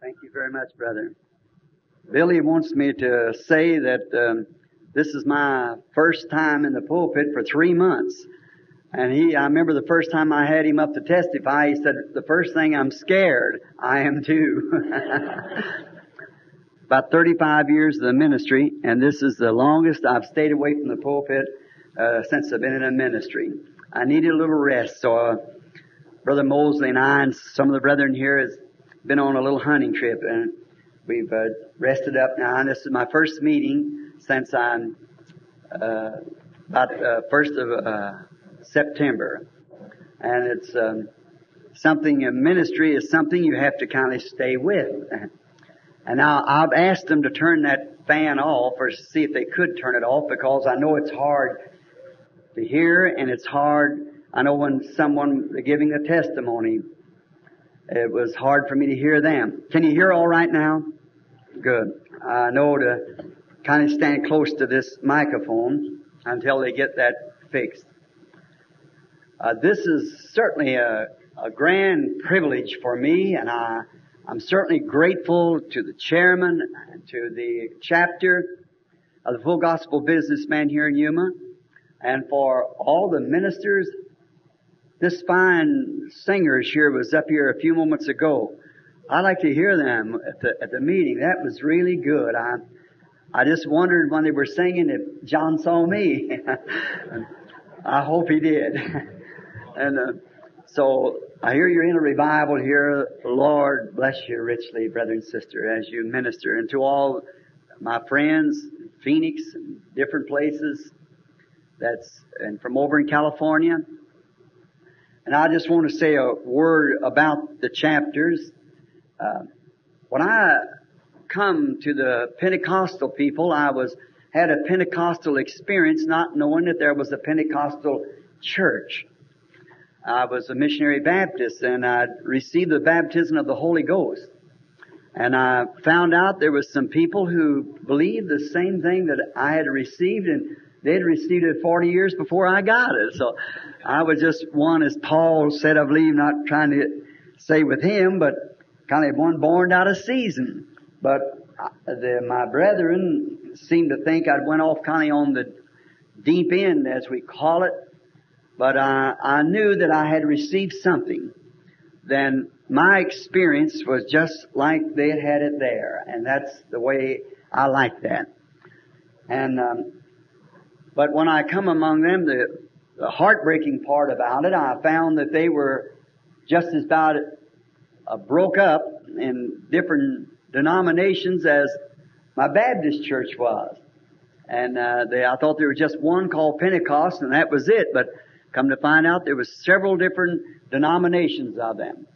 Thank you very much, brother. Billy wants me to say that this is my first time in the pulpit for 3 months. And I remember the first time I had him up to testify, he said, the first thing, I'm scared. I am too. About 35 years of the ministry, and this is the longest I've stayed away from the pulpit since I've been in a ministry. I needed a little rest, so Brother Mosley and I and some of the brethren here has been on a little hunting trip, and we've rested up now. And this is my first meeting since I'm about 1st of September. And it's something, ministry is something you have to kind of stay with. And now I've asked them to turn that fan off or see if they could turn it off, because I know it's hard to hear, and it's hard. I know when someone giving a testimony, it was hard for me to hear them. Can you hear all right now? Good. I know to kind of stand close to this microphone until they get that fixed. This is certainly a grand privilege for me, and I'm certainly grateful to the chairman and to the chapter of the Full Gospel Businessman here in Yuma, and for all the ministers. This fine singers here was up here a few moments ago. I like to hear them at the meeting. That was really good. I just wondered when they were singing if John saw me. I hope he did. And so I hear you're in a revival here. Lord bless you richly, brother and sister, as you minister. And to all my friends, Phoenix and different places, and from over in California. And I just want to say a word about the chapters. When I come to the Pentecostal people, I had a Pentecostal experience, not knowing that there was a Pentecostal church. I was a missionary Baptist, and I received the baptism of the Holy Ghost. And I found out there was some people who believed the same thing that I had received, and they'd received it 40 years before I got it. So I was just one, as Paul said, I believe, not trying to say with him, but kind of one born out of season. But my brethren seemed to think I'd went off kind of on the deep end, as we call it. But I knew that I had received something. Then my experience was just like they had it there. And that's the way I like that. And but when I come among them, the heartbreaking part about it, I found that they were just as about broke up in different denominations as my Baptist church was. And I thought there was just one called Pentecost, and that was it. But come to find out, there was several different denominations of them.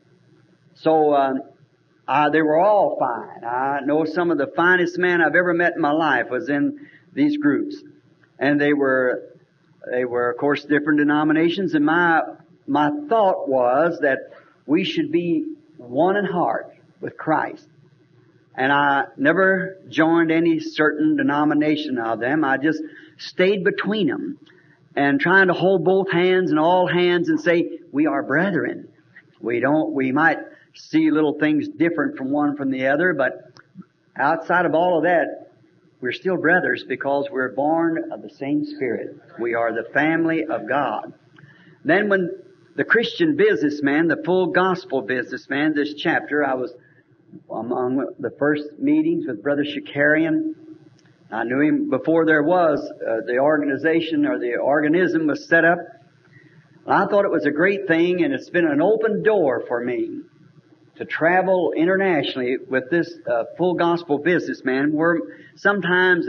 So they were all fine. I know some of the finest men I've ever met in my life was in these groups. And they were, of course, different denominations. And my thought was that we should be one in heart with Christ. And I never joined any certain denomination of them. I just stayed between them and trying to hold both hands and all hands and say, we are brethren. We might see little things different from one from the other, but outside of all of that, we're still brothers because we're born of the same Spirit. We are the family of God. Then when the Christian businessman, the Full Gospel Businessman, this chapter, I was among the first meetings with Brother Shakarian. I knew him before there was the organization or the organism was set up. I thought it was a great thing, and it's been an open door for me to travel internationally with this Full Gospel Businessman, where sometimes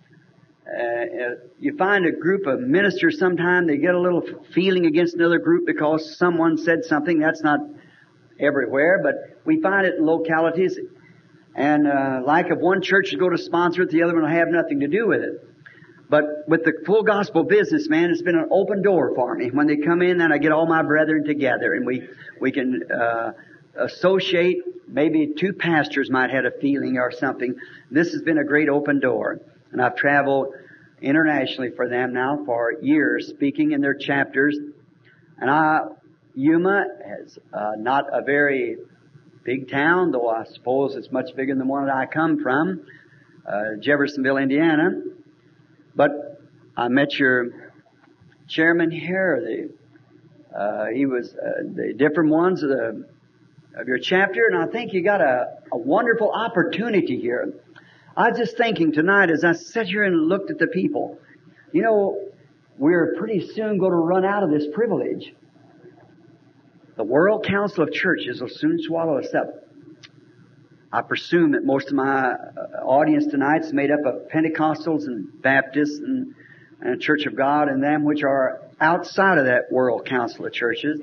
you find a group of ministers, sometimes they get a little feeling against another group because someone said something. That's not everywhere, but we find it in localities. And like if one church is going to sponsor it, the other one will have nothing to do with it. But with the Full Gospel Businessman, it's been an open door for me. When they come in, then I get all my brethren together, and we can associate. Maybe two pastors might have a feeling or something. This has been a great open door. And I've traveled internationally for them now for years, speaking in their chapters. And Yuma is not a very big town, though I suppose it's much bigger than the one that I come from, Jeffersonville, Indiana. But I met your chairman here. He was the different ones of your chapter, and I think you got a wonderful opportunity here. I was just thinking tonight as I sat here and looked at the people, you know, we're pretty soon going to run out of this privilege. The World Council of Churches will soon swallow us up. I presume that most of my audience tonight is made up of Pentecostals and Baptists and Church of God and them which are outside of that World Council of Churches.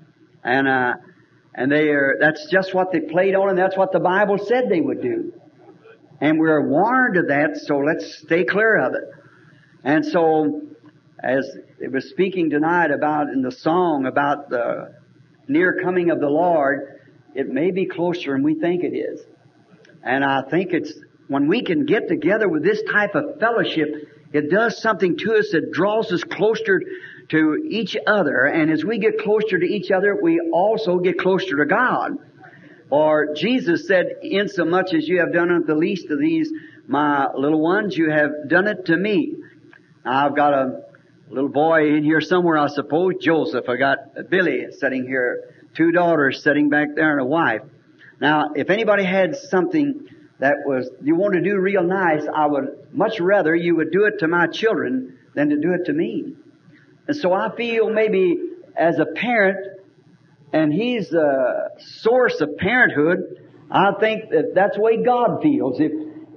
And that's just what they played on, and that's what the Bible said they would do. And we're warned of that, so let's stay clear of it. And so, as it was speaking tonight about in the song about the near coming of the Lord, it may be closer than we think it is. And I think it's, when we can get together with this type of fellowship, it does something to us that draws us closer to each other. And as we get closer to each other, we also get closer to God. For Jesus said, insomuch as you have done it the least of these, my little ones, you have done it to me. Now, I've got a little boy in here somewhere, I suppose, Joseph. I got Billy sitting here, 2 daughters sitting back there, and a wife. Now, if anybody had something that was you want to do real nice, I would much rather you would do it to my children than to do it to me. And so I feel maybe as a parent, and he's the source of parenthood, I think that that's the way God feels. If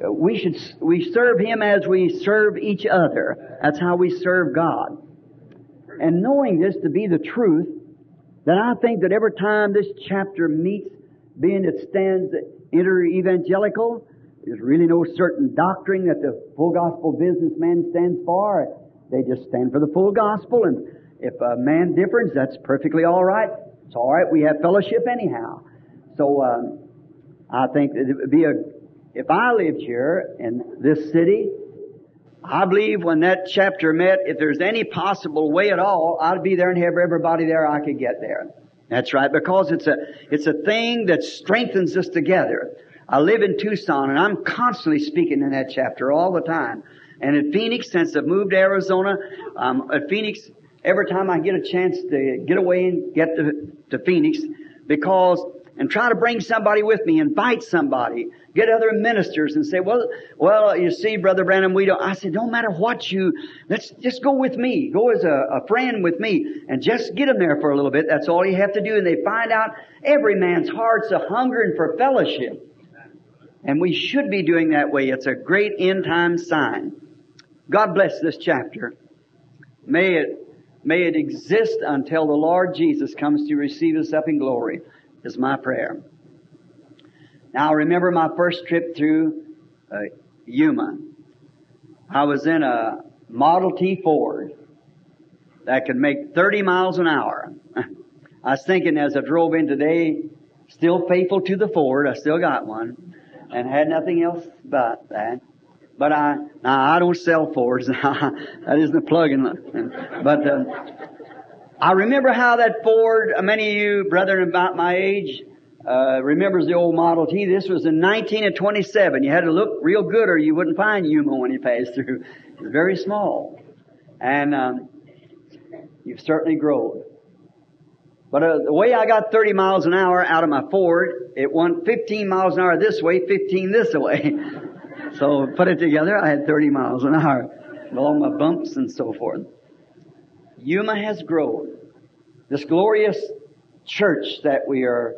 we serve Him as we serve each other. That's how we serve God. And knowing this to be the truth, then I think that every time this chapter meets, being it stands inter-evangelical, there's really no certain doctrine that the full gospel businessman stands for. They just stand for the full gospel, and if a man differs, that's perfectly all right. It's all right. We have fellowship anyhow. So I think that it would be if I lived here in this city, I believe when that chapter met, if there's any possible way at all, I'd be there and have everybody there I could get there. That's right, because it's a thing that strengthens us together. I live in Tucson, and I'm constantly speaking in that chapter all the time. And at Phoenix, since I've moved to Arizona, at Phoenix, every time I get a chance to get away and get to Phoenix, and try to bring somebody with me, invite somebody, get other ministers and say, well, you see, Brother Branham, I said, don't matter what let's just go with me. Go as a friend with me and just get them there for a little bit. That's all you have to do. And they find out every man's heart's a hungering for fellowship. And we should be doing that way. It's a great end time sign. God bless this chapter. May it exist until the Lord Jesus comes to receive us up in glory, is my prayer. Now, I remember my first trip through Yuma. I was in a Model T Ford that could make 30 miles an hour. I was thinking as I drove in today, still faithful to the Ford, I still got one, and had nothing else but that. But I don't sell Fords. That isn't a plug-in. But I remember how that Ford, many of you brethren about my age, remembers the old Model T. This was in 1927. You had to look real good or you wouldn't find Yuma when you passed through. It was very small. And you've certainly grown. But the way I got 30 miles an hour out of my Ford, it went 15 miles an hour this way, 15 this way. So put it together, I had 30 miles an hour with all my bumps and so forth. Yuma has grown. This glorious church that we are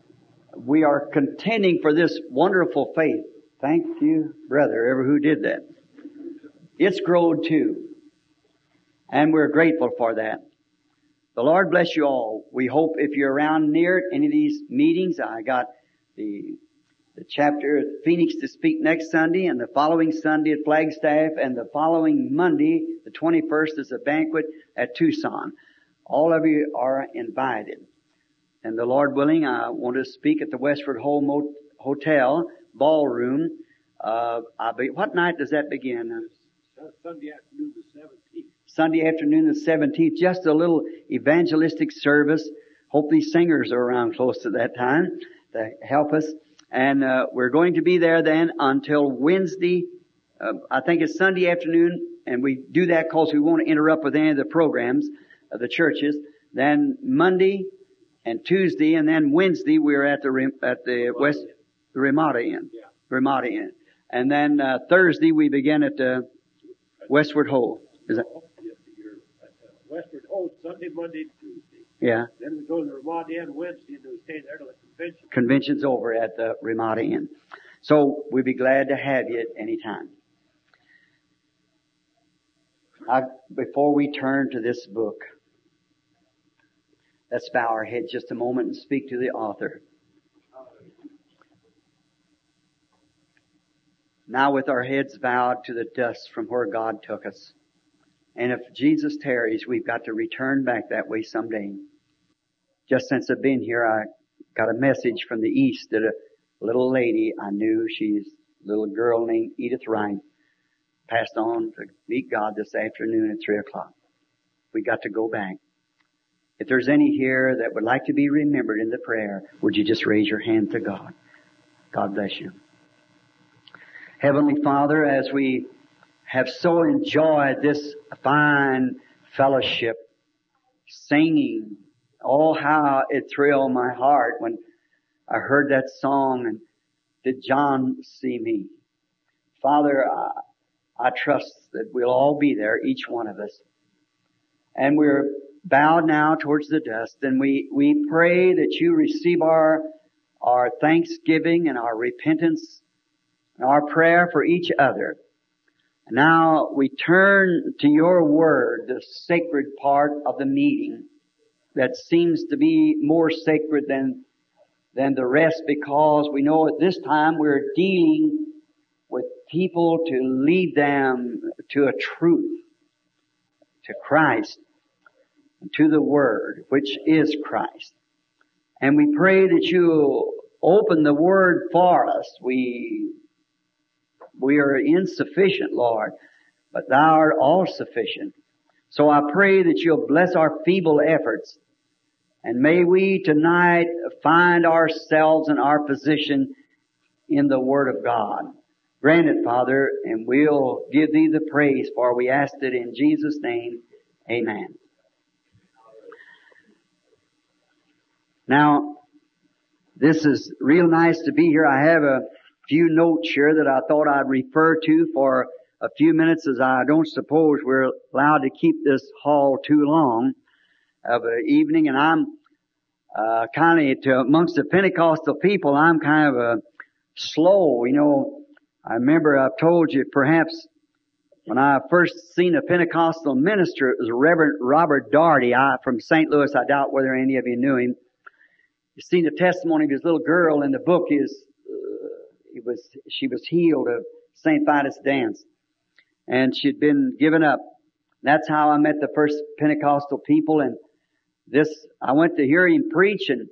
contending for this wonderful faith. Thank you, brother, ever who did that. It's grown too. And we're grateful for that. The Lord bless you all. We hope if you're around near any of these meetings, I got the chapter at Phoenix to speak next Sunday, and the following Sunday at Flagstaff, and the following Monday, the 21st, is a banquet at Tucson. All of you are invited. And the Lord willing, I want to speak at the Westward Hotel Ballroom. What night does that begin? Sunday afternoon the 17th. Sunday afternoon the 17th. Just a little evangelistic service. Hope these singers are around close to that time. to help us. And we're going to be there then until Wednesday. I think it's Sunday afternoon, and we do that because we won't interrupt with any of the programs of the churches. Then Monday and Tuesday, and then Wednesday we're at the Ramada Inn. Yeah. Ramada Inn. And then Thursday we begin at Westward Ho. Is that? Yes, you're at Westward Ho, Sunday, Monday, Tuesday. Yeah. Then we go to the Ramada Inn Wednesday, and we stay there till the convention. Convention's over at the Ramada Inn. So we'd be glad to have you at any time. Before we turn to this book, let's bow our heads just a moment and speak to the author. Now with our heads bowed to the dust from where God took us. And if Jesus tarries, we've got to return back that way someday. Just since I've been here, I got a message from the east that a little lady I knew, she's a little girl named Edith Wright, passed on to meet God this afternoon at 3 o'clock. We got to go back. If there's any here that would like to be remembered in the prayer, would you just raise your hand to God? God bless you. Heavenly Father, as we have so enjoyed this fine fellowship, singing, oh how it thrilled my heart when I heard that song, and did John see me? Father, I trust that we'll all be there, each one of us. And we're bowed now towards the dust, and we pray that you receive our thanksgiving and our repentance and our prayer for each other. Now we turn to your word, the sacred part of the meeting that seems to be more sacred than the rest, because we know at this time we're dealing with people to lead them to a truth, to Christ, and to the Word, which is Christ. And we pray that you'll open the Word for us. We are insufficient, Lord, but Thou art all sufficient. So I pray that you'll bless our feeble efforts, and may we tonight find ourselves in our position in the Word of God. Grant it, Father, and we'll give Thee the praise, for we ask it in Jesus' name. Amen. Now, this is real nice to be here. I have a few notes here that I thought I'd refer to for a few minutes, as I don't suppose we're allowed to keep this hall too long of an evening. And I'm amongst the Pentecostal people, I'm kind of slow. You know, I remember I've told you perhaps when I first seen a Pentecostal minister, it was Reverend Robert Daugherty from St. Louis. I doubt whether any of you knew him. You seen the testimony of his little girl in the book. She was healed of St. Vitus dance, and she'd been given up. That's how I met the first Pentecostal people. And I went to hear him preach, and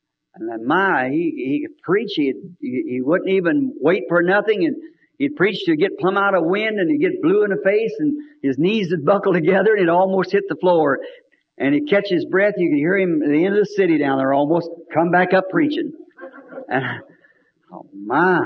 he could preach. He wouldn't even wait for nothing, and he'd preach to get plumb out of wind, and he'd get blue in the face, and his knees would buckle together, and he'd almost hit the floor. And he'd catch his breath. You could hear him at the end of the city down there, almost come back up preaching. And, oh my!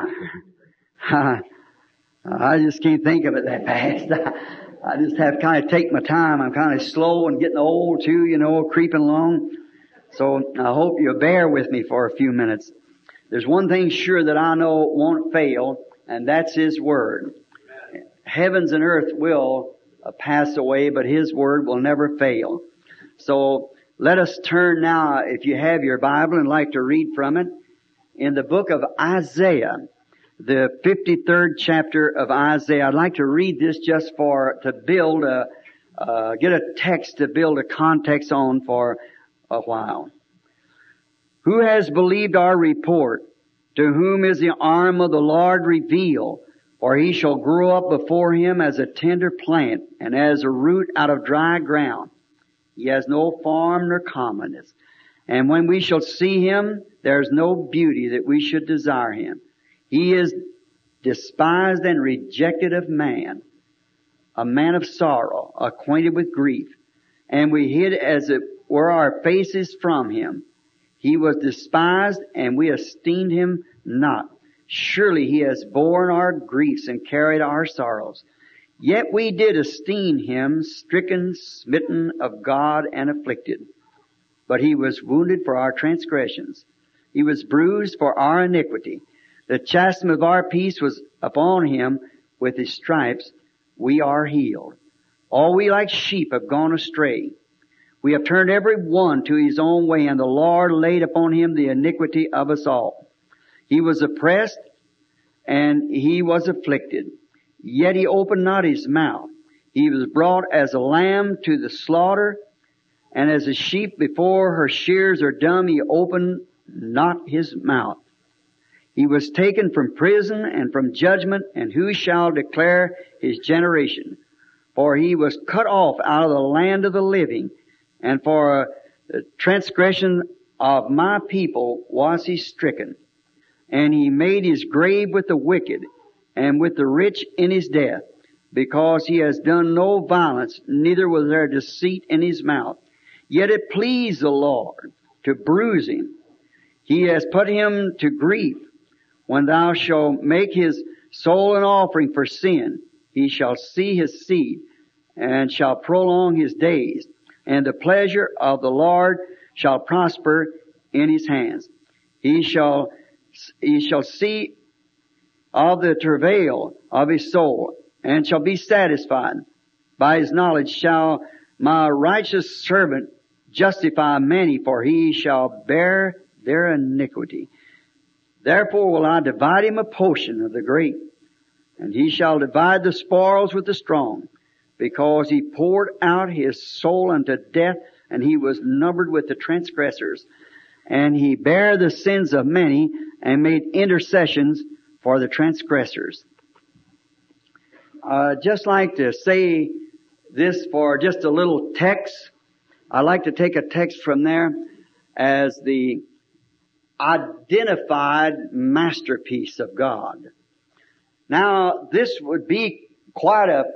I just can't think of it that fast. I just have to kind of take my time. I'm kind of slow and getting old too, you know, creeping along. So I hope you'll bear with me for a few minutes. There's one thing sure that I know won't fail, and that's His Word. Heavens and earth will pass away, but His Word will never fail. So let us turn now, if you have your Bible and like to read from it, in the book of Isaiah, the 53rd chapter of Isaiah. I'd like to read this just to build get a text to build a context on for a while. Who has believed our report? To whom is the arm of the Lord revealed? For He shall grow up before Him as a tender plant, and as a root out of dry ground. He has no form nor comeliness. And when we shall see Him, there is no beauty that we should desire Him. He is despised and rejected of man, a man of sorrow, acquainted with grief. And we hid as it were our faces from Him. He was despised, and we esteemed him not. Surely he has borne our griefs and carried our sorrows. Yet we did esteem him stricken, smitten of God, and afflicted. But he was wounded for our transgressions. He was bruised for our iniquity. The chastisement of our peace was upon him. With his stripes we are healed. All we like sheep have gone astray. We have turned every one to his own way, and the Lord laid upon him the iniquity of us all. He was oppressed, and he was afflicted. Yet he opened not his mouth. He was brought as a lamb to the slaughter, and as a sheep before her shears are dumb, he opened not his mouth. He was taken from prison and from judgment, and who shall declare his generation? For he was cut off out of the land of the living, and for the transgression of my people was he stricken. And he made his grave with the wicked, and with the rich in his death, because he has done no violence, neither was there deceit in his mouth. Yet it pleased the Lord to bruise him. He has put him to grief. When thou shalt make his soul an offering for sin, he shall see his seed, and shall prolong his days, and the pleasure of the Lord shall prosper in his hands. He shall see of the travail of his soul, and shall be satisfied. By his knowledge shall my righteous servant justify many, for he shall bear their iniquity. Therefore will I divide him a portion of the great, and he shall divide the spoils with the strong, because he poured out his soul unto death, and he was numbered with the transgressors. And he bare the sins of many, and made intercessions for the transgressors. Just like to say this for just a little text. I like to take a text from there as the identified masterpiece of God. Now, this would be quite a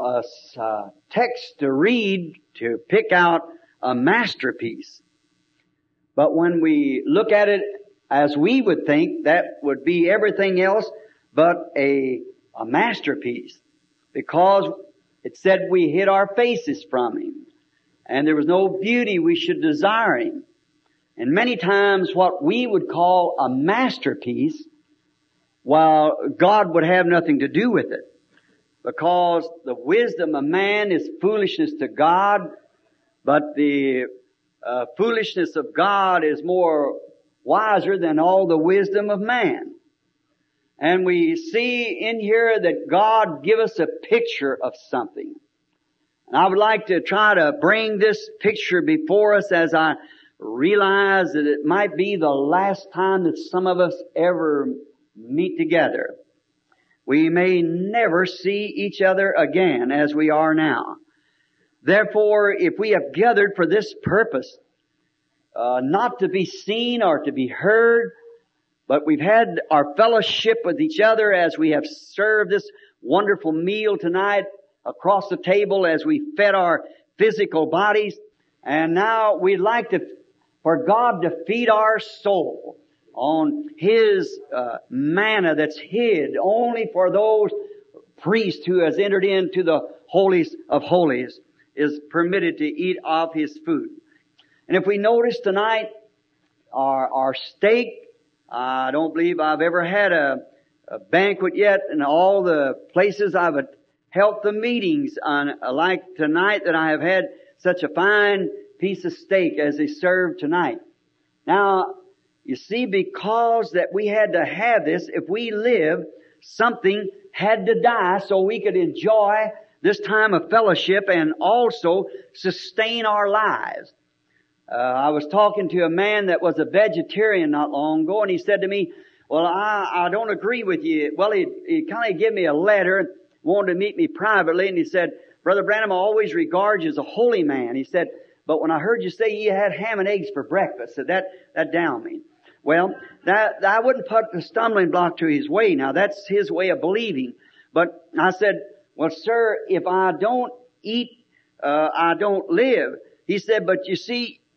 text to read to pick out a masterpiece. But when we look at it as we would think, that would be everything else but a masterpiece. Because it said we hid our faces from him, and there was no beauty we should desire him. And many times what we would call a masterpiece, while God would have nothing to do with it. Because the wisdom of man is foolishness to God, but the foolishness of God is more wiser than all the wisdom of man. And we see in here that God give us a picture of something. And I would like to try to bring this picture before us as I realize that it might be the last time that some of us ever meet together. We may never see each other again as we are now. Therefore, if we have gathered for this purpose, not to be seen or to be heard, but we've had our fellowship with each other as we have served this wonderful meal tonight across the table as we fed our physical bodies. And now we'd like for God to feed our soul on His manna that's hid only for those priests who has entered into the holies of holies is permitted to eat of His food. And if we notice tonight, our steak, I don't believe I've ever had a banquet yet in all the places I've held the meetings on, like tonight, that I have had such a fine piece of steak as they served tonight. Now, you see, because that we had to have this, if we live, something had to die so we could enjoy this time of fellowship and also sustain our lives. I was talking to a man that was a vegetarian not long ago, and he said to me, well, I don't agree with you. Well, he kind of gave me a letter, wanted to meet me privately, and he said, Brother Branham, I always regard you as a holy man. He said, but when I heard you say you had ham and eggs for breakfast, said that downed me. Well, that I wouldn't put a stumbling block to his way. Now, that's his way of believing. But I said, well, sir, if I don't eat, I don't live. He said, but you see,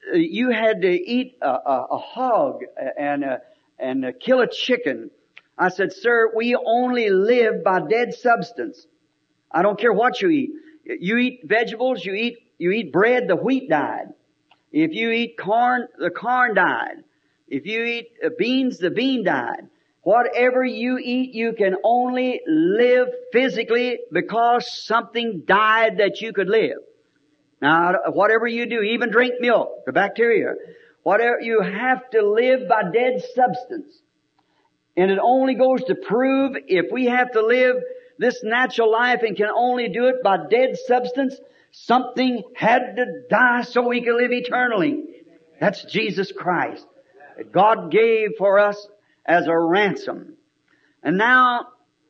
you had to eat a hog and kill a chicken. I said, sir, we only live by dead substance. I don't care what you eat. You eat vegetables, you eat bread, the wheat died. If you eat corn, the corn died. If you eat beans, the bean died. Whatever you eat, you can only live physically because something died that you could live. Now, whatever you do, even drink milk, the bacteria, whatever, you have to live by dead substance. And it only goes to prove if we have to live this natural life and can only do it by dead substance, something had to die so we can live eternally. That's Jesus Christ. That God gave for us as a ransom. And now,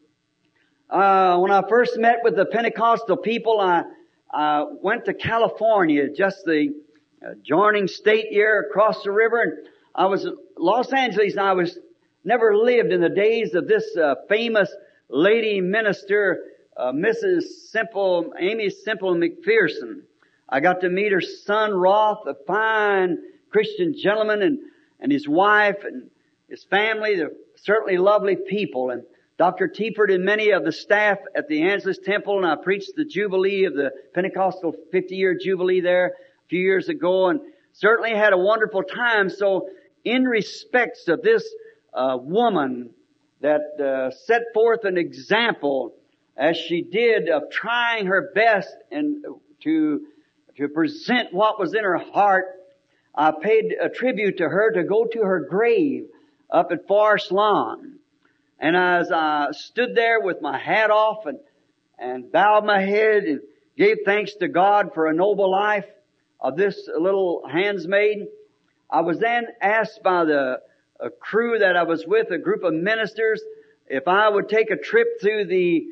when I first met with the Pentecostal people, I went to California, just the adjoining state here across the river, and I was in Los Angeles, and I was never lived in the days of this famous lady minister, Amy Semple McPherson. I got to meet her son Roth, a fine Christian gentleman, and his wife and his family. They're certainly lovely people. And Dr. Tiefert and many of the staff at the Angelus Temple, and I preached the Jubilee of the Pentecostal 50-year Jubilee there a few years ago, and certainly had a wonderful time. So in respects of this woman that set forth an example as she did of trying her best and to present what was in her heart, I paid a tribute to her to go to her grave up at Forest Lawn. And as I stood there with my hat off and bowed my head and gave thanks to God for a noble life of this little handsmaid, I was then asked by a crew that I was with, a group of ministers, if I would take a trip through the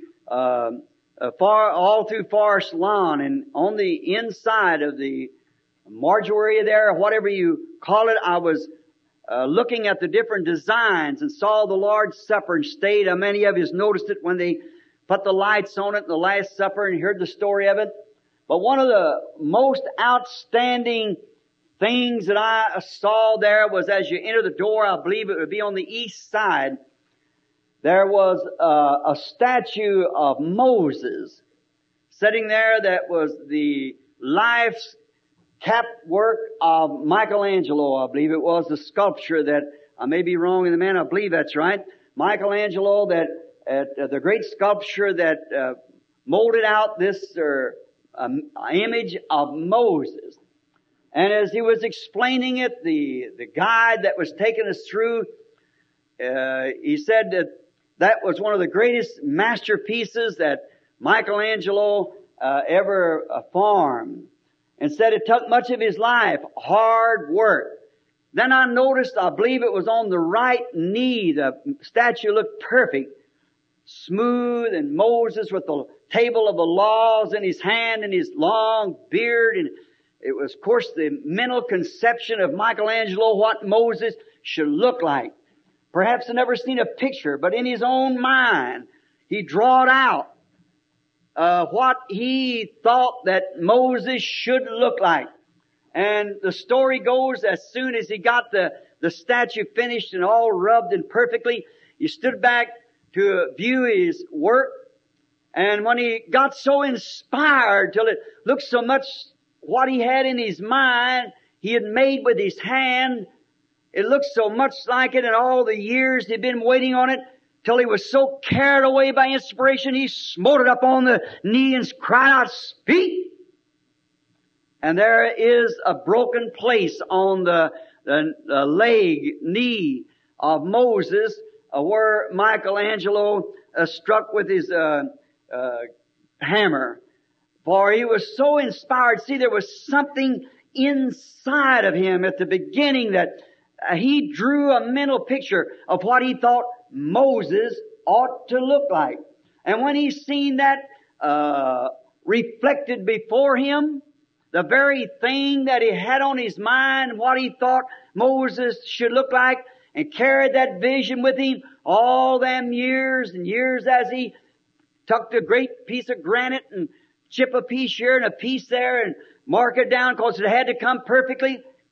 all through Forest Lawn, and on the inside of the mortuary there, or whatever you call it, I was looking at the different designs and saw the Lord's Supper and stayed. Many of you noticed it when they put the lights on it in the Last Supper and heard the story of it. But one of the most outstanding things that I saw there was as you enter the door, I believe it would be on the east side, there was a statue of Moses sitting there that was the life's cap work of Michelangelo, I believe it was, the sculpture that, I may be wrong in the man, I believe that's right. Michelangelo, the great sculpture that molded out this image of Moses. And as he was explaining it, the guide that was taking us through, he said that was one of the greatest masterpieces that Michelangelo ever formed. And said it took much of his life, hard work. Then I noticed, I believe it was on the right knee, the statue looked perfect, smooth, and Moses with the table of the laws in his hand and his long beard, and it was, of course, the mental conception of Michelangelo what Moses should look like. Perhaps I've never seen a picture, but in his own mind, he drawed out what he thought that Moses should look like. And the story goes, as soon as he got the statue finished and all rubbed and perfectly, he stood back to view his work. And when he got so inspired till it looked so much what he had in his mind, he had made with his hand, it looked so much like it, and all the years he'd been waiting on it, till he was so carried away by inspiration, he smote it up on the knee and cried out, "Speak!" And there is a broken place on the knee of Moses, where Michelangelo struck with his hammer. For he was so inspired. See, there was something inside of him at the beginning that he drew a mental picture of what he thought Moses ought to look like. And when he seen that reflected before him, the very thing that he had on his mind, what he thought Moses should look like, and carried that vision with him all them years and years as he took a great piece of granite and chip a piece here and a piece there and mark it down because it had to come perfectly.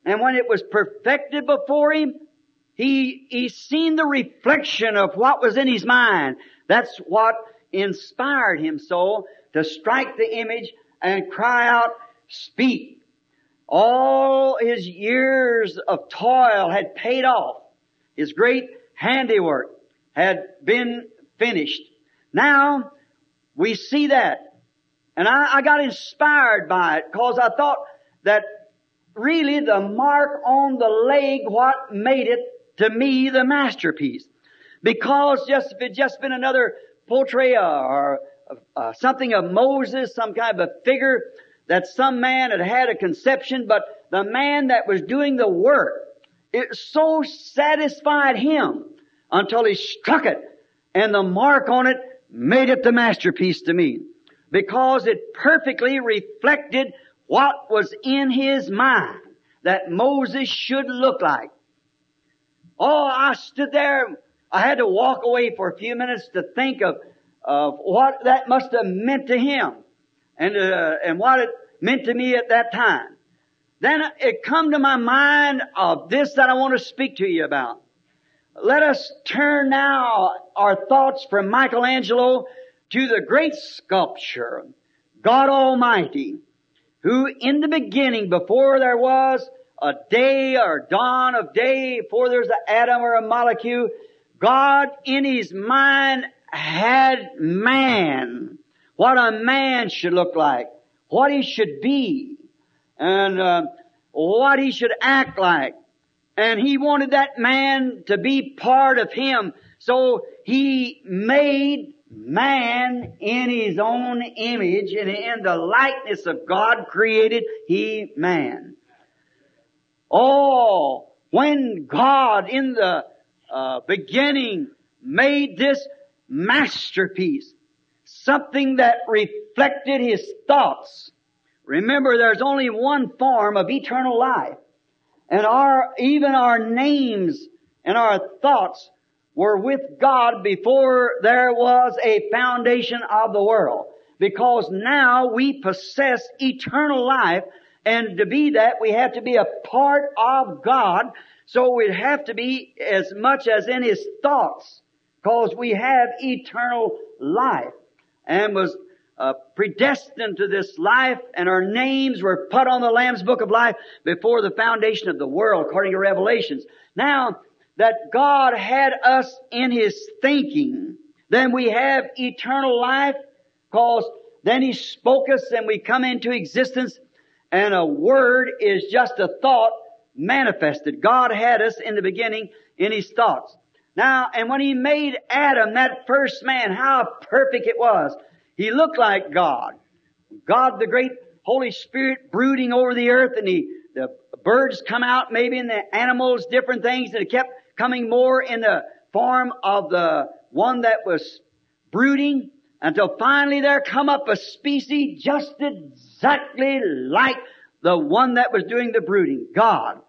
And when it was perfected before him, he seen the reflection of what was in his mind. That's what inspired him so to strike the image and cry out, "Speak." All his years of toil had paid off. His great handiwork had been finished. Now, we see that. And I got inspired by it because I thought that really the mark on the leg what made it to me the masterpiece. Because if it just been another portrait or something of Moses, some kind of a figure that some man had had a conception, but the man that was doing the work, it so satisfied him until he struck it, and the mark on it made it the masterpiece to me, because it perfectly reflected what was in his mind that Moses should look like. Oh, I stood there. I had to walk away for a few minutes to think of what that must have meant to him and what it meant to me at that time. Then it come to my mind of this that I want to speak to you about. Let us turn now our thoughts from Michelangelo to the great sculpture, God Almighty, who in the beginning, before there was a day or dawn of day, before there's an atom or a molecule, God in His mind had man. What a man should look like. What he should be. And what he should act like. And He wanted that man to be part of Him. So He made man in His own image, and in the likeness of God created He man. Oh, when God in the beginning made this masterpiece, something that reflected His thoughts. Remember, there's only one form of eternal life. And even our names and our thoughts were with God before there was a foundation of the world. Because now we possess eternal life, and to be that, we have to be a part of God. So we'd have to be as much as in His thoughts, because we have eternal life, and was predestined to this life, and our names were put on the Lamb's Book of Life before the foundation of the world, according to Revelations. Now, that God had us in His thinking, then we have eternal life, because then He spoke us and we come into existence, and a word is just a thought manifested. God had us in the beginning in His thoughts. Now, and when He made Adam, that first man, how perfect it was. He looked like God. God, the great Holy Spirit brooding over the earth, and the birds come out, maybe, and the animals, different things, and it kept coming more in the form of the one that was brooding, until finally there come up a species just exactly like the one that was doing the brooding, God.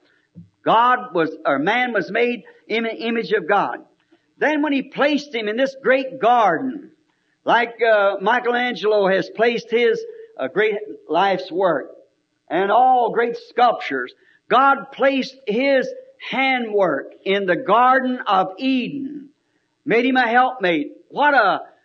Man was made in the image of God. Then when He placed him in this great garden, like Michelangelo has placed his great life's work, and all great sculptures, God placed His handwork in the Garden of Eden, made him a helpmate. What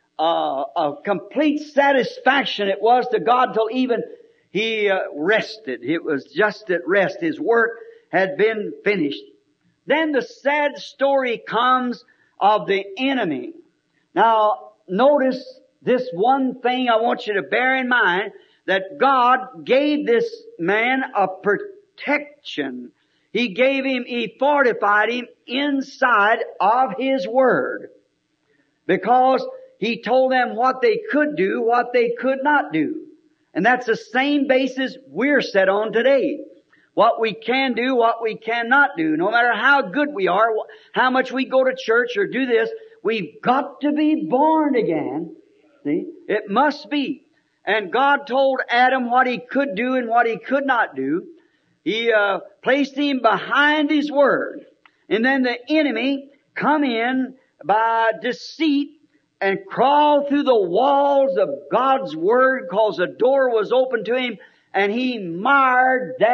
a complete satisfaction it was to God till even He rested. It was just at rest. His work had been finished. Then the sad story comes of the enemy. Now, notice this one thing I want you to bear in mind, that God gave this man a protection. He fortified him inside of His Word. Because He told them what they could do, what they could not do. And that's the same basis we're set on today. What we can do, what we cannot do. No matter how good we are, how much we go to church or do this, we've got to be born again. See? It must be. And God told Adam what he could do and what he could not do. He placed him behind His Word. And then the enemy come in by deceit and crawled through the walls of God's Word, because the door was open to him, and he marred that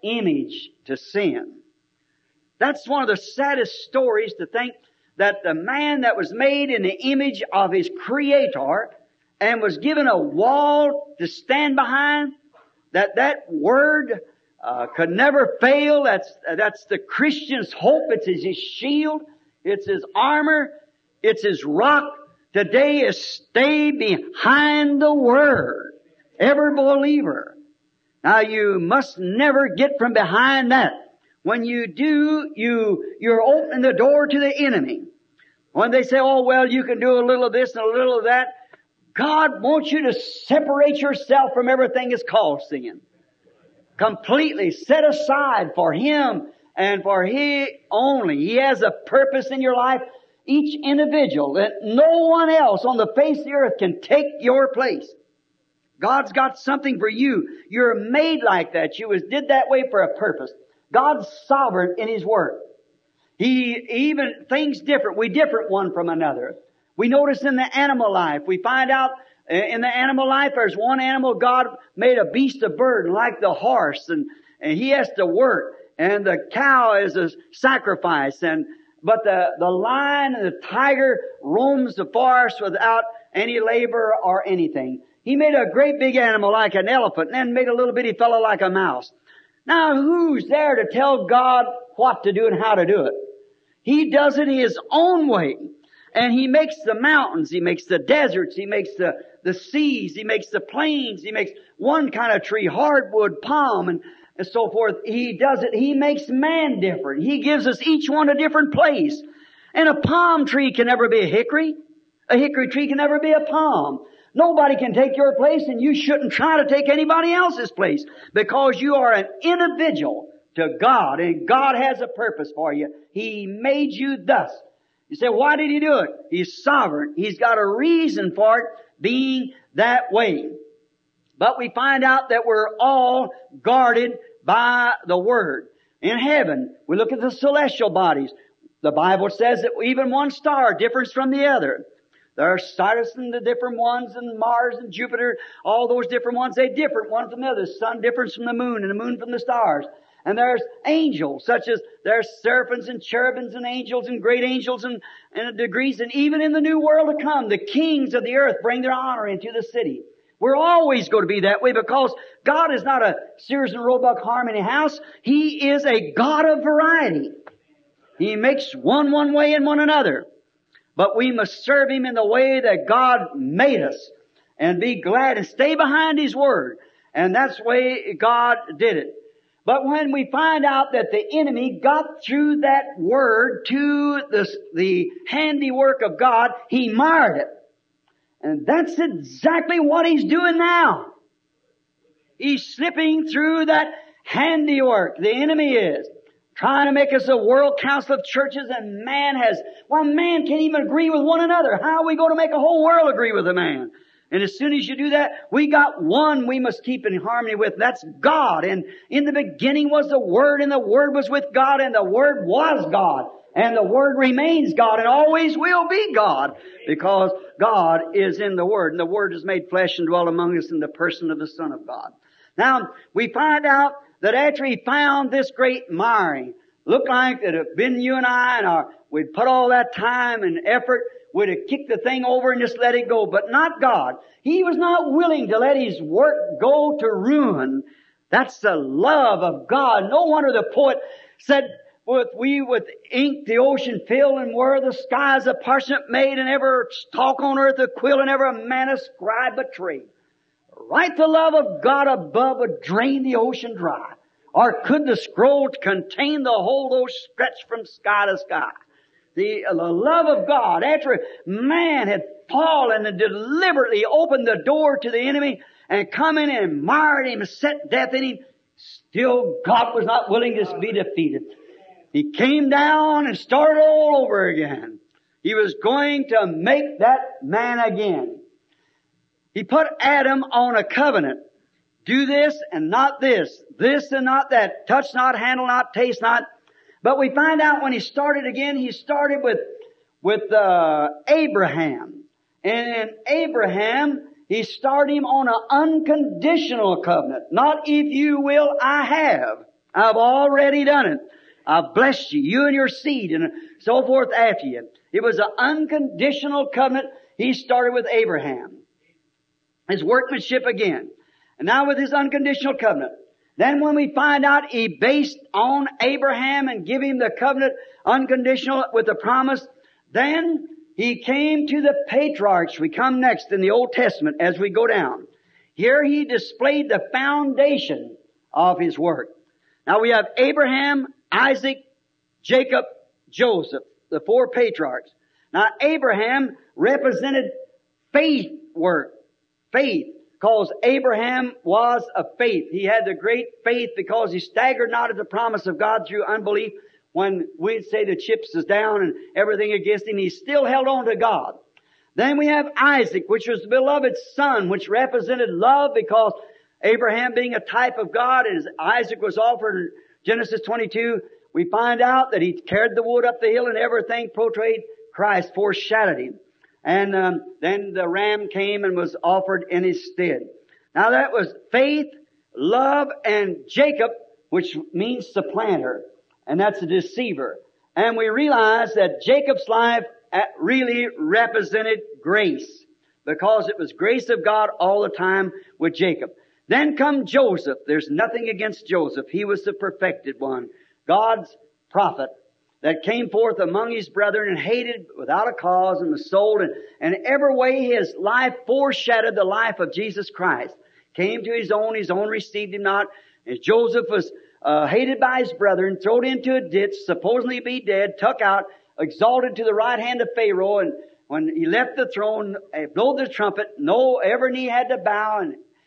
image to sin. That's one of the saddest stories, to think that the man that was made in the image of his Creator and was given a wall to stand behind, that word could never fail. That's the Christian's hope. It's his shield. It's his armor. It's his rock. Today is stay behind the Word. Every believer. Now you must never get from behind that. When you do, you're opening the door to the enemy. When they say, oh well, you can do a little of this and a little of that, God wants you to separate yourself from everything that's called sin. Completely set aside for Him and for He only. He has a purpose in your life, each individual, that no one else on the face of the earth can take your place. God's got something for you. You're made like that. You was did that way for a purpose. God's sovereign in His work. He even things different. We different one from another. We notice in the animal life, we find out in the animal life, there's one animal God made a beast of burden like the horse, and he has to work, and the cow is a sacrifice, but the lion and the tiger roams the forest without any labor or anything. He made a great big animal like an elephant, and then made a little bitty fellow like a mouse. Now who's there to tell God what to do and how to do it? He does it His own way. And He makes the mountains, He makes the deserts, He makes the seas, He makes the plains, He makes one kind of tree, hardwood, palm, and so forth. He does it. He makes man different. He gives us each one a different place. And a palm tree can never be a hickory. A hickory tree can never be a palm. Nobody can take your place, and you shouldn't try to take anybody else's place, because you are an individual to God, and God has a purpose for you. He made you thus. You say, why did He do it? He's sovereign. He's got a reason for it being that way. But we find out that we're all guarded by the Word. In heaven, we look at the celestial bodies. The Bible says that even one star differs from the other. There are Sirius and the different ones, and Mars and Jupiter, all those different ones, they differ one from the other. The sun differs from the moon, and the moon from the stars. And there's angels, such as there's seraphims and cherubims and angels and great angels and degrees. And even in the new world to come, the kings of the earth bring their honor into the city. We're always going to be that way, because God is not a Sears and Roebuck Harmony House. He is a God of variety. He makes one way and one another. But we must serve Him in the way that God made us, and be glad and stay behind His Word. And that's the way God did it. But when we find out that the enemy got through that Word to the handiwork of God, he marred it. And that's exactly what he's doing now. He's slipping through that handiwork. The enemy is trying to make us a world council of churches, and man can't even agree with one another. How are we going to make a whole world agree with a man? And as soon as you do that, we got one we must keep in harmony with. That's God. And in the beginning was the Word, and the Word was with God, and the Word was God. And the Word remains God, and always will be God, because God is in the Word. And the Word is made flesh and dwelt among us in the person of the Son of God. Now, we find out that after He found this great miring, looked like it had been you and I, and we'd put all that time and effort, we'd have kicked the thing over and just let it go. But not God. He was not willing to let His work go to ruin. That's the love of God. No wonder the poet said, with ink the ocean fill, and were the skies a parsnip made, and ever stalk on earth a quill, and ever a man a scribe a trade. Right, the love of God above would drain the ocean dry. Or could the scroll contain the whole, though stretched from sky to sky? The love of God, after man had fallen and deliberately opened the door to the enemy and come in and marred him and set death in him, still God was not willing to be defeated. He came down and started all over again. He was going to make that man again. He put Adam on a covenant. Do this and not this. This and not that. Touch not, handle not, taste not. But we find out when he started again, he started with Abraham. And in Abraham, he started him on an unconditional covenant. Not if you will, I have. I've already done it. I've blessed you, you and your seed, and so forth after you. It was an unconditional covenant He started with Abraham. His workmanship again. And now with His unconditional covenant. Then when we find out He based on Abraham and give him the covenant unconditional with the promise, then He came to the patriarchs. We come next in the Old Testament as we go down. Here He displayed the foundation of His work. Now we have Abraham, Isaac, Jacob, Joseph, the four patriarchs. Now Abraham represented faith work. Faith. Because Abraham was of faith. He had the great faith because he staggered not at the promise of God through unbelief. When we'd say the chips is down and everything against him, he still held on to God. Then we have Isaac, which was the beloved son, which represented love because Abraham being a type of God, as Isaac was offered in Genesis 22, we find out that he carried the wood up the hill and everything portrayed Christ, foreshadowed Him. And then the ram came and was offered in his stead. Now that was faith, love, and Jacob, which means supplanter. And that's a deceiver. And we realize that Jacob's life really represented grace. Because it was grace of God all the time with Jacob. Then come Joseph. There's nothing against Joseph. He was the perfected one. God's prophet that came forth among his brethren and hated without a cause and was sold. And every way his life foreshadowed the life of Jesus Christ. Came to his own received him not. As Joseph was hated by his brethren, thrown into a ditch, supposedly be dead, tuck out, exalted to the right hand of Pharaoh. And when he left the throne, blew the trumpet, every knee had to bow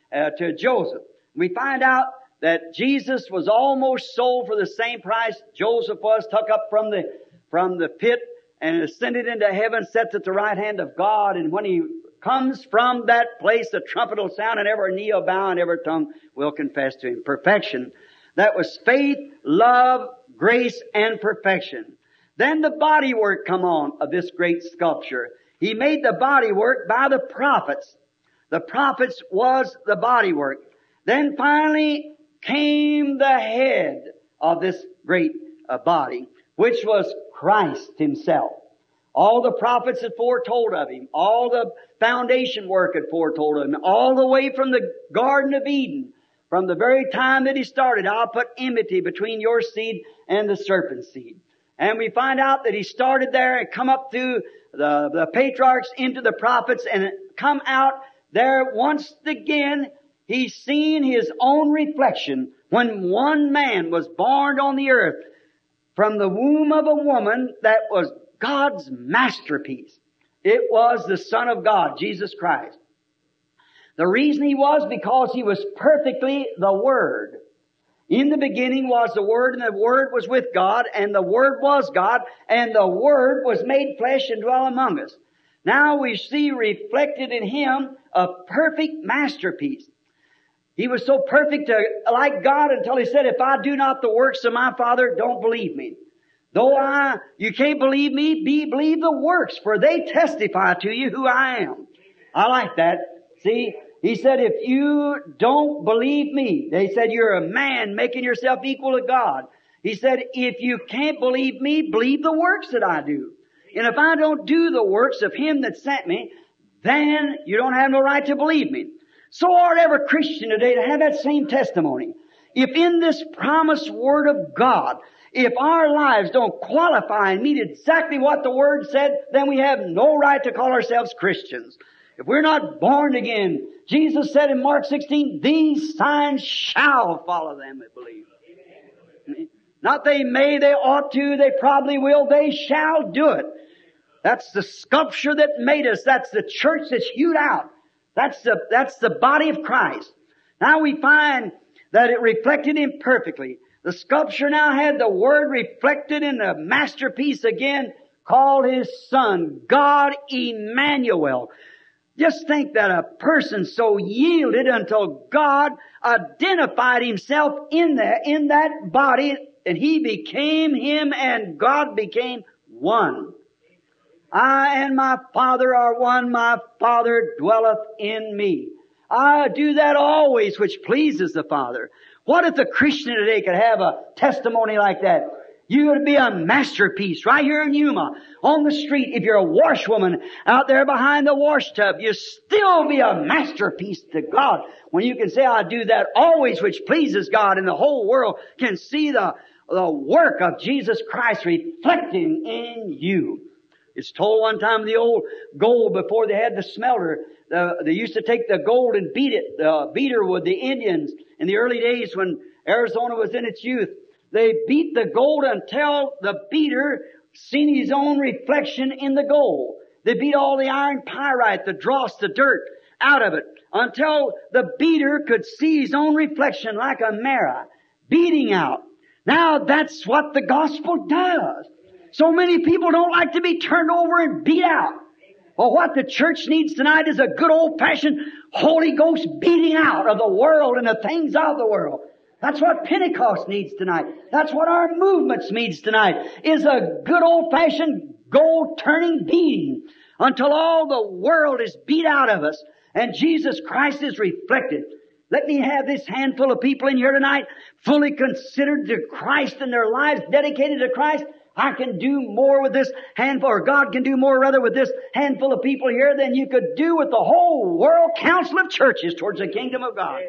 to Joseph. We find out that Jesus was almost sold for the same price Joseph was, took up from the pit and ascended into heaven, sits at the right hand of God. And when He comes from that place, the trumpet will sound and every knee will bow and every tongue will confess to Him. Perfection. That was faith, love, grace, and perfection. Then the body work come on of this great sculpture. He made the body work by the prophets. The prophets was the body work. Then finally came the head of this great body, which was Christ Himself. All the prophets had foretold of Him. All the foundation work had foretold of Him. All the way from the Garden of Eden, from the very time that He started, I'll put enmity between your seed and the serpent's seed. And we find out that He started there and come up through the patriarchs into the prophets and come out there once again. He's seen His own reflection when one man was born on the earth from the womb of a woman that was God's masterpiece. It was the Son of God, Jesus Christ. The reason He was because He was perfectly the Word. In the beginning was the Word, and the Word was with God, and the Word was God, and the Word was made flesh and dwelt among us. Now we see reflected in Him a perfect masterpiece. He was so perfect like God until He said, if I do not the works of my Father, don't believe me. You can't believe me, believe the works, for they testify to you who I am. I like that. See, He said, if you don't believe me, they said, you're a man making yourself equal to God. He said, if you can't believe me, believe the works that I do. And if I don't do the works of Him that sent me, then you don't have no right to believe me. So ought every Christian today to have that same testimony. If in this promised Word of God, if our lives don't qualify and meet exactly what the Word said, then we have no right to call ourselves Christians. If we're not born again, Jesus said in Mark 16, these signs shall follow them that believe. Not they may, they ought to, they probably will, they shall do it. That's the sculpture that made us. That's the church that's hewed out. That's the body of Christ. Now we find that it reflected Him perfectly. The sculpture now had the Word reflected in the masterpiece again, called His Son, God Emmanuel. Just think that a person so yielded until God identified Himself in that body, and He became Him and God became one. I and my Father are one, my Father dwelleth in me. I do that always, which pleases the Father. What if the Christian today could have a testimony like that? You would be a masterpiece right here in Yuma. On the street, if you're a washwoman out there behind the wash tub, you still be a masterpiece to God. When you can say, I do that always which pleases God, and the whole world can see the work of Jesus Christ reflecting in you. It's told one time the old gold before they had the smelter, they used to take the gold and beat it. The beater would, the Indians, in the early days when Arizona was in its youth, they beat the gold until the beater seen his own reflection in the gold. They beat all the iron pyrite, the dross, the dirt out of it until the beater could see his own reflection like a mirror beating out. Now that's what the gospel does. So many people don't like to be turned over and beat out. Well, what the church needs tonight is a good old-fashioned Holy Ghost beating out of the world and the things of the world. That's what Pentecost needs tonight. That's what our movements needs tonight, is a good old-fashioned gold-turning beating until all the world is beat out of us and Jesus Christ is reflected. Let me have this handful of people in here tonight fully considered to Christ and their lives dedicated to Christ. I can do more with this handful, or God can do more rather with this handful of people here than you could do with the whole world council of churches towards the kingdom of God.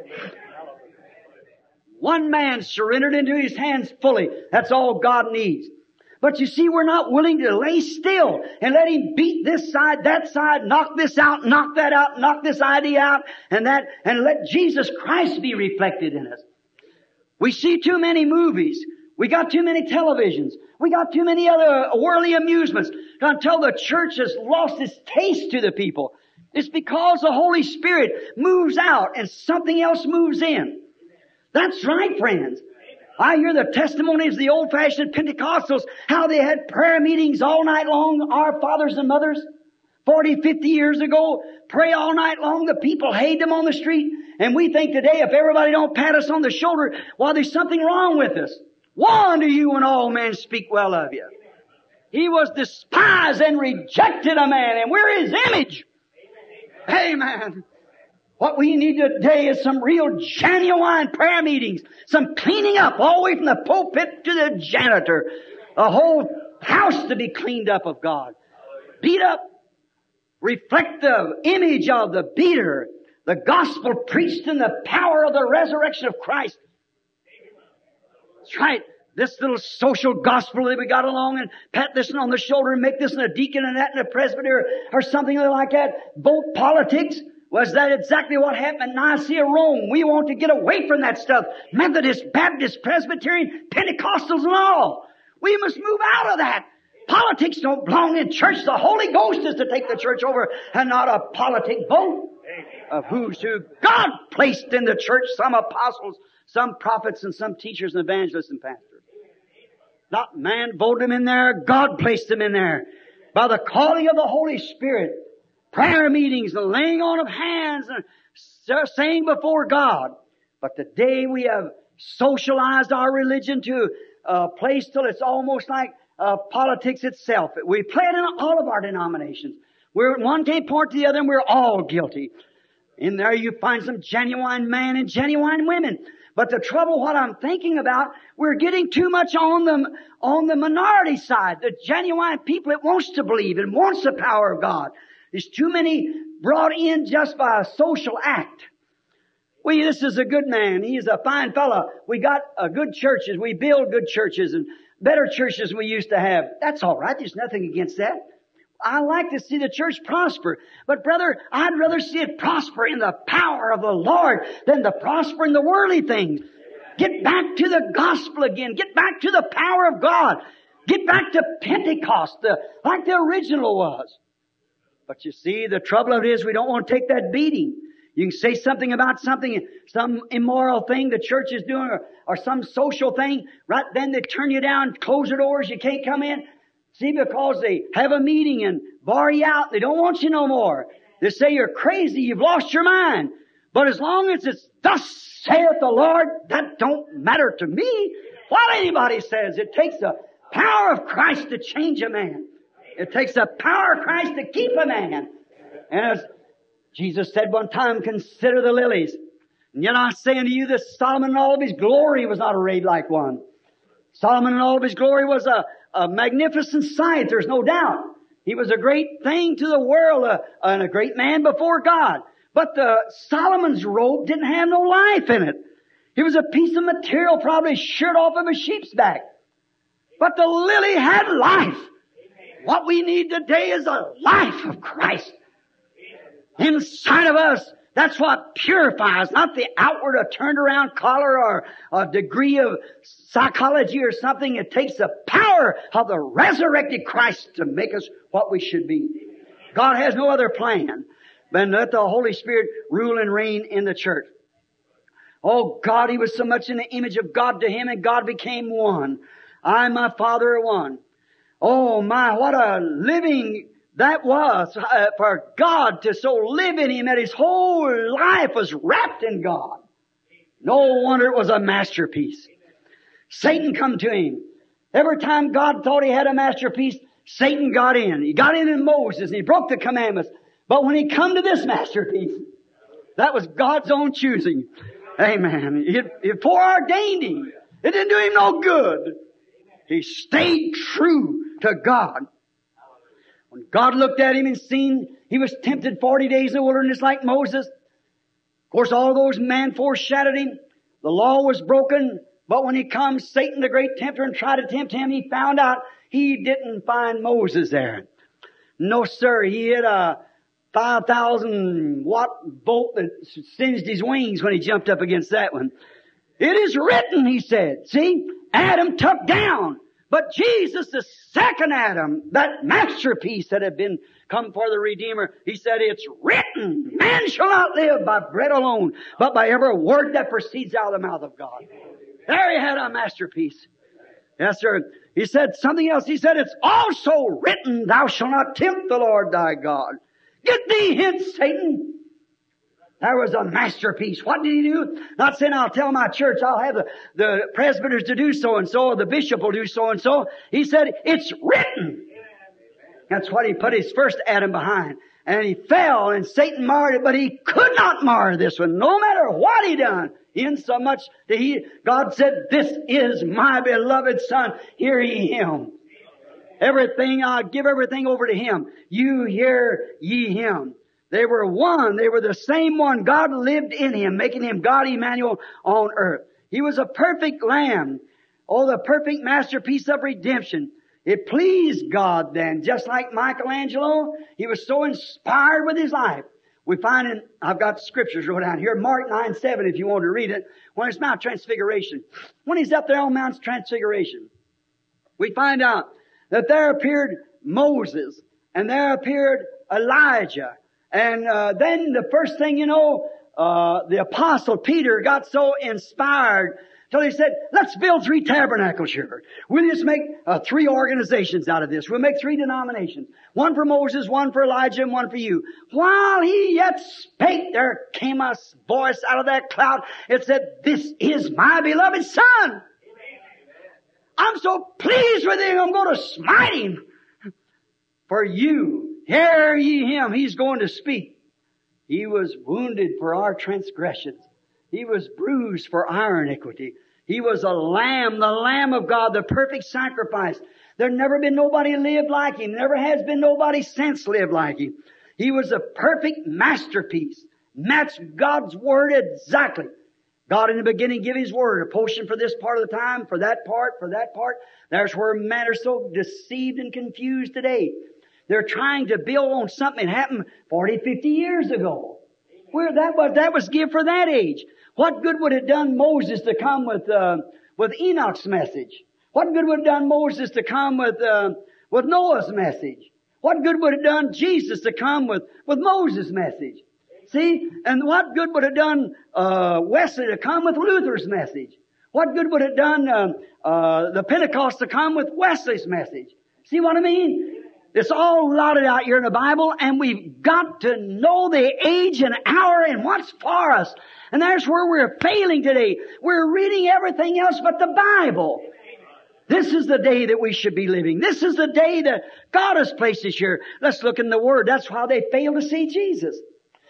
One man surrendered into His hands fully. That's all God needs. But you see, we're not willing to lay still and let Him beat this side, that side, knock this out, knock that out, knock this idea out, and that, and let Jesus Christ be reflected in us. We see too many movies. We got too many televisions. We got too many other worldly amusements until the church has lost its taste to the people. It's because the Holy Spirit moves out and something else moves in. That's right, friends. I hear the testimonies of the old-fashioned Pentecostals, how they had prayer meetings all night long, our fathers and mothers, 40, 50 years ago, pray all night long. The people hate them on the street. And we think today, if everybody don't pat us on the shoulder, well, there's something wrong with us. Woe unto you when all men speak well of you. He was despised and rejected a man, and we're His image. Amen. What we need today is some real genuine prayer meetings, some cleaning up all the way from the pulpit to the janitor. A whole house to be cleaned up of God. Beat up, reflect the image of the beater, the gospel preached in the power of the resurrection of Christ. That's right. This little social gospel that we got along and pat this one on the shoulder and make this and a deacon and that and a presbyter or something like that. Both politics. Was that exactly what happened in Nicaea, Rome? We want to get away from that stuff. Methodist, Baptist, Presbyterian, Pentecostals and all. We must move out of that. Politics don't belong in church. The Holy Ghost is to take the church over and not a politic vote of who's who. God placed in the church some apostles, some prophets, and some teachers and evangelists and pastors. Not man voted them in there. God placed them in there. By the calling of the Holy Spirit. Prayer meetings, the laying on of hands, and saying before God. But today we have socialized our religion to a place till it's almost like politics itself. We play it in all of our denominations. We're at one day point to the other, and we're all guilty. In there you find some genuine men and genuine women. But the trouble, what I'm thinking about, we're getting too much on the minority side. The genuine people that wants to believe and wants the power of God. There's too many brought in just by a social act. This is a good man. He is a fine fellow. We got good churches. We build good churches and better churches we used to have. That's all right. There's nothing against that. I like to see the church prosper. But brother, I'd rather see it prosper in the power of the Lord than to prosper in the worldly things. Get back to the gospel again. Get back to the power of God. Get back to Pentecost, like the original was. But you see, the trouble of it is we don't want to take that beating. You can say something about something, some immoral thing the church is doing or some social thing. Right then they turn you down, close the doors, you can't come in. See, because they have a meeting and bar you out. They don't want you no more. They say you're crazy, you've lost your mind. But as long as it's thus saith the Lord, that don't matter to me. What anybody says, it takes the power of Christ to change a man. It takes the power of Christ to keep a man. And as Jesus said one time, consider the lilies. And yet I say unto you that Solomon in all of his glory was not arrayed like one. Solomon in all of his glory was a magnificent sight, there's no doubt. He was a great thing to the world, and a great man before God. But Solomon's robe didn't have no life in it. It was a piece of material probably sheared off of a sheep's back. But the lily had life. What we need today is a life of Christ inside of us. That's what purifies, not the outward, a turned around collar or a degree of psychology or something. It takes the power of the resurrected Christ to make us what we should be. God has no other plan than let the Holy Spirit rule and reign in the church. Oh God, He was so much in the image of God to Him, and God became one. I and my Father are one. Oh my, what a living that was for God to so live in Him that His whole life was wrapped in God. No wonder it was a masterpiece. Satan come to Him. Every time God thought He had a masterpiece, Satan got in. He got in Moses and he broke the commandments. But when He come to this masterpiece, that was God's own choosing. Amen. It foreordained Him. It didn't do Him no good. He stayed true to God. When God looked at Him and seen He was tempted 40 days in the wilderness like Moses. Of course, all those men foreshadowed Him. The law was broken. But when He comes, Satan, the great tempter, and tried to tempt Him, He found out He didn't find Moses there. No, sir. He hit a 5,000 watt bolt that singed his wings when he jumped up against that one. It is written, He said. See? Adam took down. But Jesus, the second Adam, that masterpiece that had been come for the Redeemer, He said, it's written, man shall not live by bread alone, but by every word that proceeds out of the mouth of God. There He had a masterpiece. Yes, sir. He said something else. He said, it's also written, thou shalt not tempt the Lord thy God. Get thee hence, Satan. There was a masterpiece. What did He do? Not saying, I'll tell my church, I'll have the presbyters to do so and so, or the bishop will do so and so. He said, it's written. That's what He put His first Adam behind. And he fell, and Satan marred it, but he could not mar this one, no matter what he done. Insomuch that God said, this is my beloved Son, hear ye Him. Everything, I give everything over to Him. You hear ye Him. They were one. They were the same one. God lived in Him, making Him God Emmanuel on earth. He was a perfect Lamb. Oh, the perfect masterpiece of redemption. It pleased God then. Just like Michelangelo, he was so inspired with his life. We find in, I've got scriptures wrote down here, Mark 9:7 if you want to read it, when it's Mount Transfiguration. When He's up there on Mount Transfiguration, we find out that there appeared Moses, and there appeared Elijah. And then the first thing you know, the Apostle Peter got so inspired till he said, let's build 3 tabernacles here. We'll just make 3 organizations out of this. We'll make 3 denominations. One for Moses, one for Elijah, and one for you. While he yet spake, there came a voice out of that cloud. It said, this is my beloved Son. I'm so pleased with Him, I'm going to smite Him. For you, hear ye Him. He's going to speak. He was wounded for our transgressions. He was bruised for our iniquity. He was a lamb, the Lamb of God, the perfect sacrifice. There never been nobody lived like Him. Never has been nobody since lived like Him. He was a perfect masterpiece. Matched God's Word exactly. God in the beginning gave His Word, a portion for this part of the time, for that part, for that part. There's where men are so deceived and confused today. They're trying to build on something that happened 40, 50 years ago. Where that was given for that age. What good would it done Moses to come with Enoch's message? What good would it done Moses to come with Noah's message? What good would it done Jesus to come with Moses' message? See? And what good would it done Wesley to come with Luther's message? What good would it done the Pentecost to come with Wesley's message? See what I mean? It's all lotted out here in the Bible, and we've got to know the age and hour and what's for us. And that's where we're failing today. We're reading everything else but the Bible. This is the day that we should be living. This is the day that God has placed us here. Let's look in the Word. That's how they fail to see Jesus.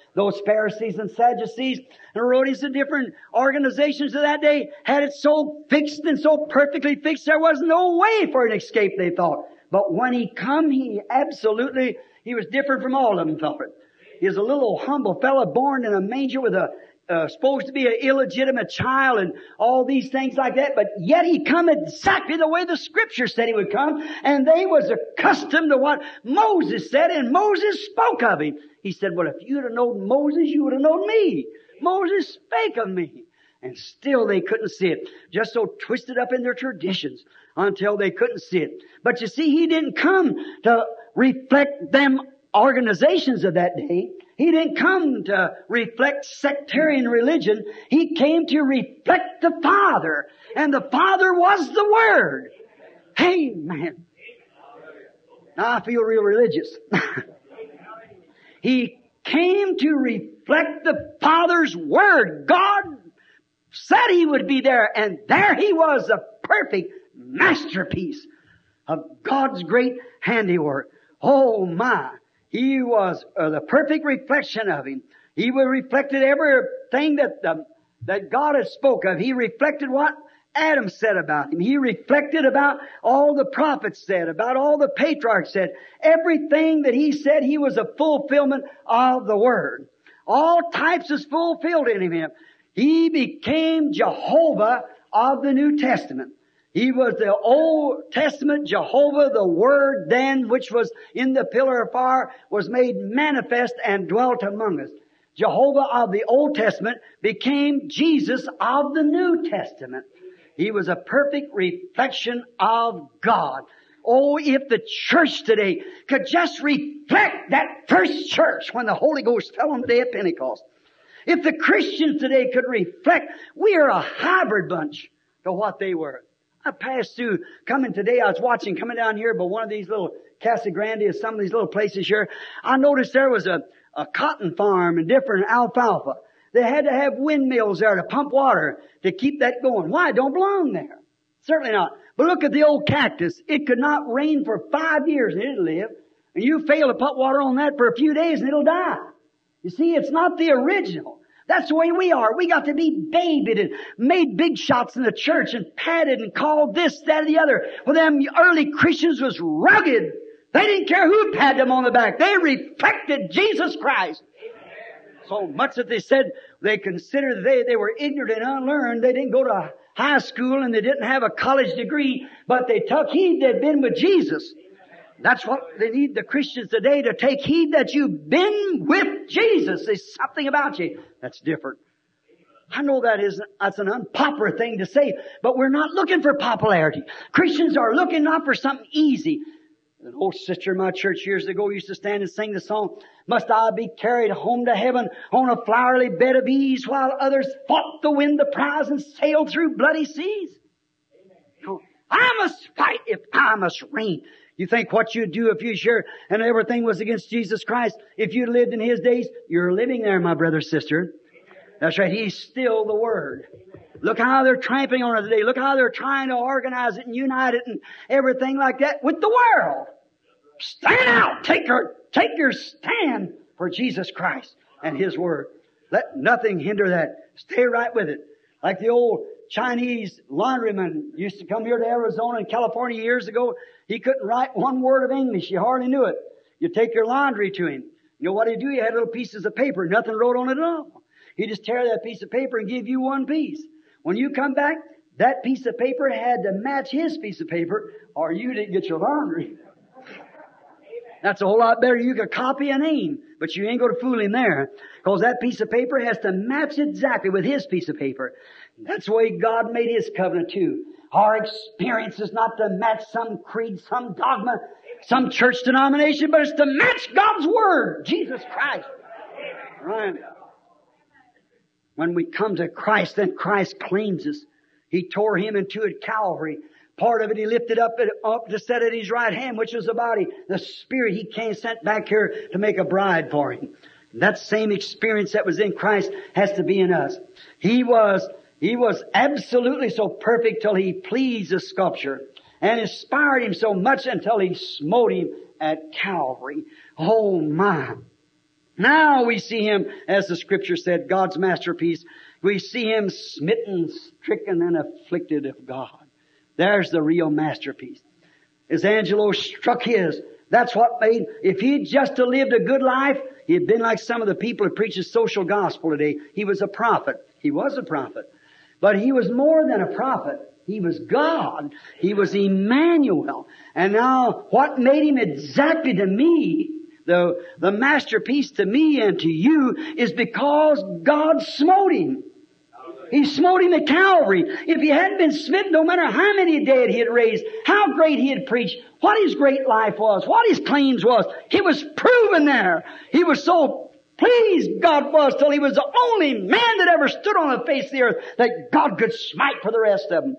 Those Pharisees and Sadducees and Herodians and different organizations of that day had it so fixed and so perfectly fixed there was no way for an escape, they thought. But when He come, He was different from all of them, thought it. He was a little humble fellow born in a manger with supposed to be an illegitimate child and all these things like that, but yet He come exactly the way the Scripture said He would come, and they was accustomed to what Moses said, and Moses spoke of Him. He said, well, if you'd have known Moses, you would have known me. Moses spake of me. And still they couldn't see it. Just so twisted up in their traditions until they couldn't see it. But you see, He didn't come to reflect them organizations of that day. He didn't come to reflect sectarian religion. He came to reflect the Father. And the Father was the Word. Amen. Now I feel real religious. He came to reflect the Father's Word. God said He would be there, and there He was, a perfect masterpiece of God's great handiwork. Oh my! He was the perfect reflection of Him. He reflected everything that God had spoke of. He reflected what Adam said about Him. He reflected about all the prophets said, about all the patriarchs said. Everything that He said, He was a fulfillment of the Word. All types is fulfilled in Him. He became Jehovah of the New Testament. He was the Old Testament Jehovah, the Word then, which was in the pillar of fire, was made manifest and dwelt among us. Jehovah of the Old Testament became Jesus of the New Testament. He was a perfect reflection of God. Oh, if the church today could just reflect that first church when the Holy Ghost fell on the day of Pentecost. If the Christians today could reflect, we are a hybrid bunch to what they were. I passed through, coming today, I was watching, coming down here by one of these little Casa Grande or some of these little places here. I noticed there was a cotton farm and different alfalfa. They had to have windmills there to pump water to keep that going. Why? It don't belong there. Certainly not. But look at the old cactus. It could not rain for 5 years and it'll live. And you fail to put water on that for a few days and it'll die. You see, it's not the original. That's the way we are. We got to be babied and made big shots in the church and patted and called this, that, and the other. Well, them early Christians was rugged. They didn't care who patted them on the back. They reflected Jesus Christ. So much that they said they considered they were ignorant and unlearned. They didn't go to high school and they didn't have a college degree, but they took heed they'd been with Jesus. That's what they need the Christians today, to take heed that you've been with Jesus. There's something about you that's different. I know that's an unpopular thing to say, but we're not looking for popularity. Christians are looking not for something easy. An old sister in my church years ago used to stand and sing the song, "Must I be carried home to heaven on a flowery bed of ease, while others fought to win the prize and sailed through bloody seas?" Amen. I must fight if I must reign. You think what you'd do if you sure and everything was against Jesus Christ? If you lived in His days, you're living there, my brother, sister. That's right. He's still the Word. Look how they're trampling on it today. Look how they're trying to organize it and unite it and everything like that with the world. Stand out. Take your stand for Jesus Christ and His Word. Let nothing hinder that. Stay right with it. Like the old Chinese laundryman used to come here to Arizona and California years ago. He couldn't write one word of English. You hardly knew it. You take your laundry to him. You know what he'd do? He had little pieces of paper. Nothing wrote on it at all. He'd just tear that piece of paper and give you one piece. When you come back, that piece of paper had to match his piece of paper or you didn't get your laundry. That's a whole lot better. You could copy a name, but you ain't going to fool him there, because that piece of paper has to match exactly with his piece of paper. That's the way God made His covenant too. Our experience is not to match some creed, some dogma, some church denomination, but it's to match God's Word, Jesus Christ. Right. When we come to Christ, then Christ claims us. He tore Him in two at Calvary. Part of it He lifted up to set at His right hand, which was the body. The Spirit He came sent back here to make a bride for Him. That same experience that was in Christ has to be in us. He was absolutely so perfect till He pleased the sculpture and inspired him so much until He smote him at Calvary. Oh my! Now we see Him, as the Scripture said, God's masterpiece. We see Him smitten, stricken, and afflicted of God. There's the real masterpiece. As Angelo struck his, that's what made, if he'd just lived a good life, he'd been like some of the people who preach the social gospel today. He was a prophet. He was a prophet. But he was more than a prophet. He was God. He was Emmanuel. And now, what made Him exactly to me, the masterpiece to me and to you, is because God smote Him. He smote Him at Calvary. If He hadn't been smitten, no matter how many dead He had raised, how great He had preached, what His great life was, what His claims was, He was proven there. He was so pleased, God was, till He was the only man that ever stood on the face of the earth that God could smite for the rest of them.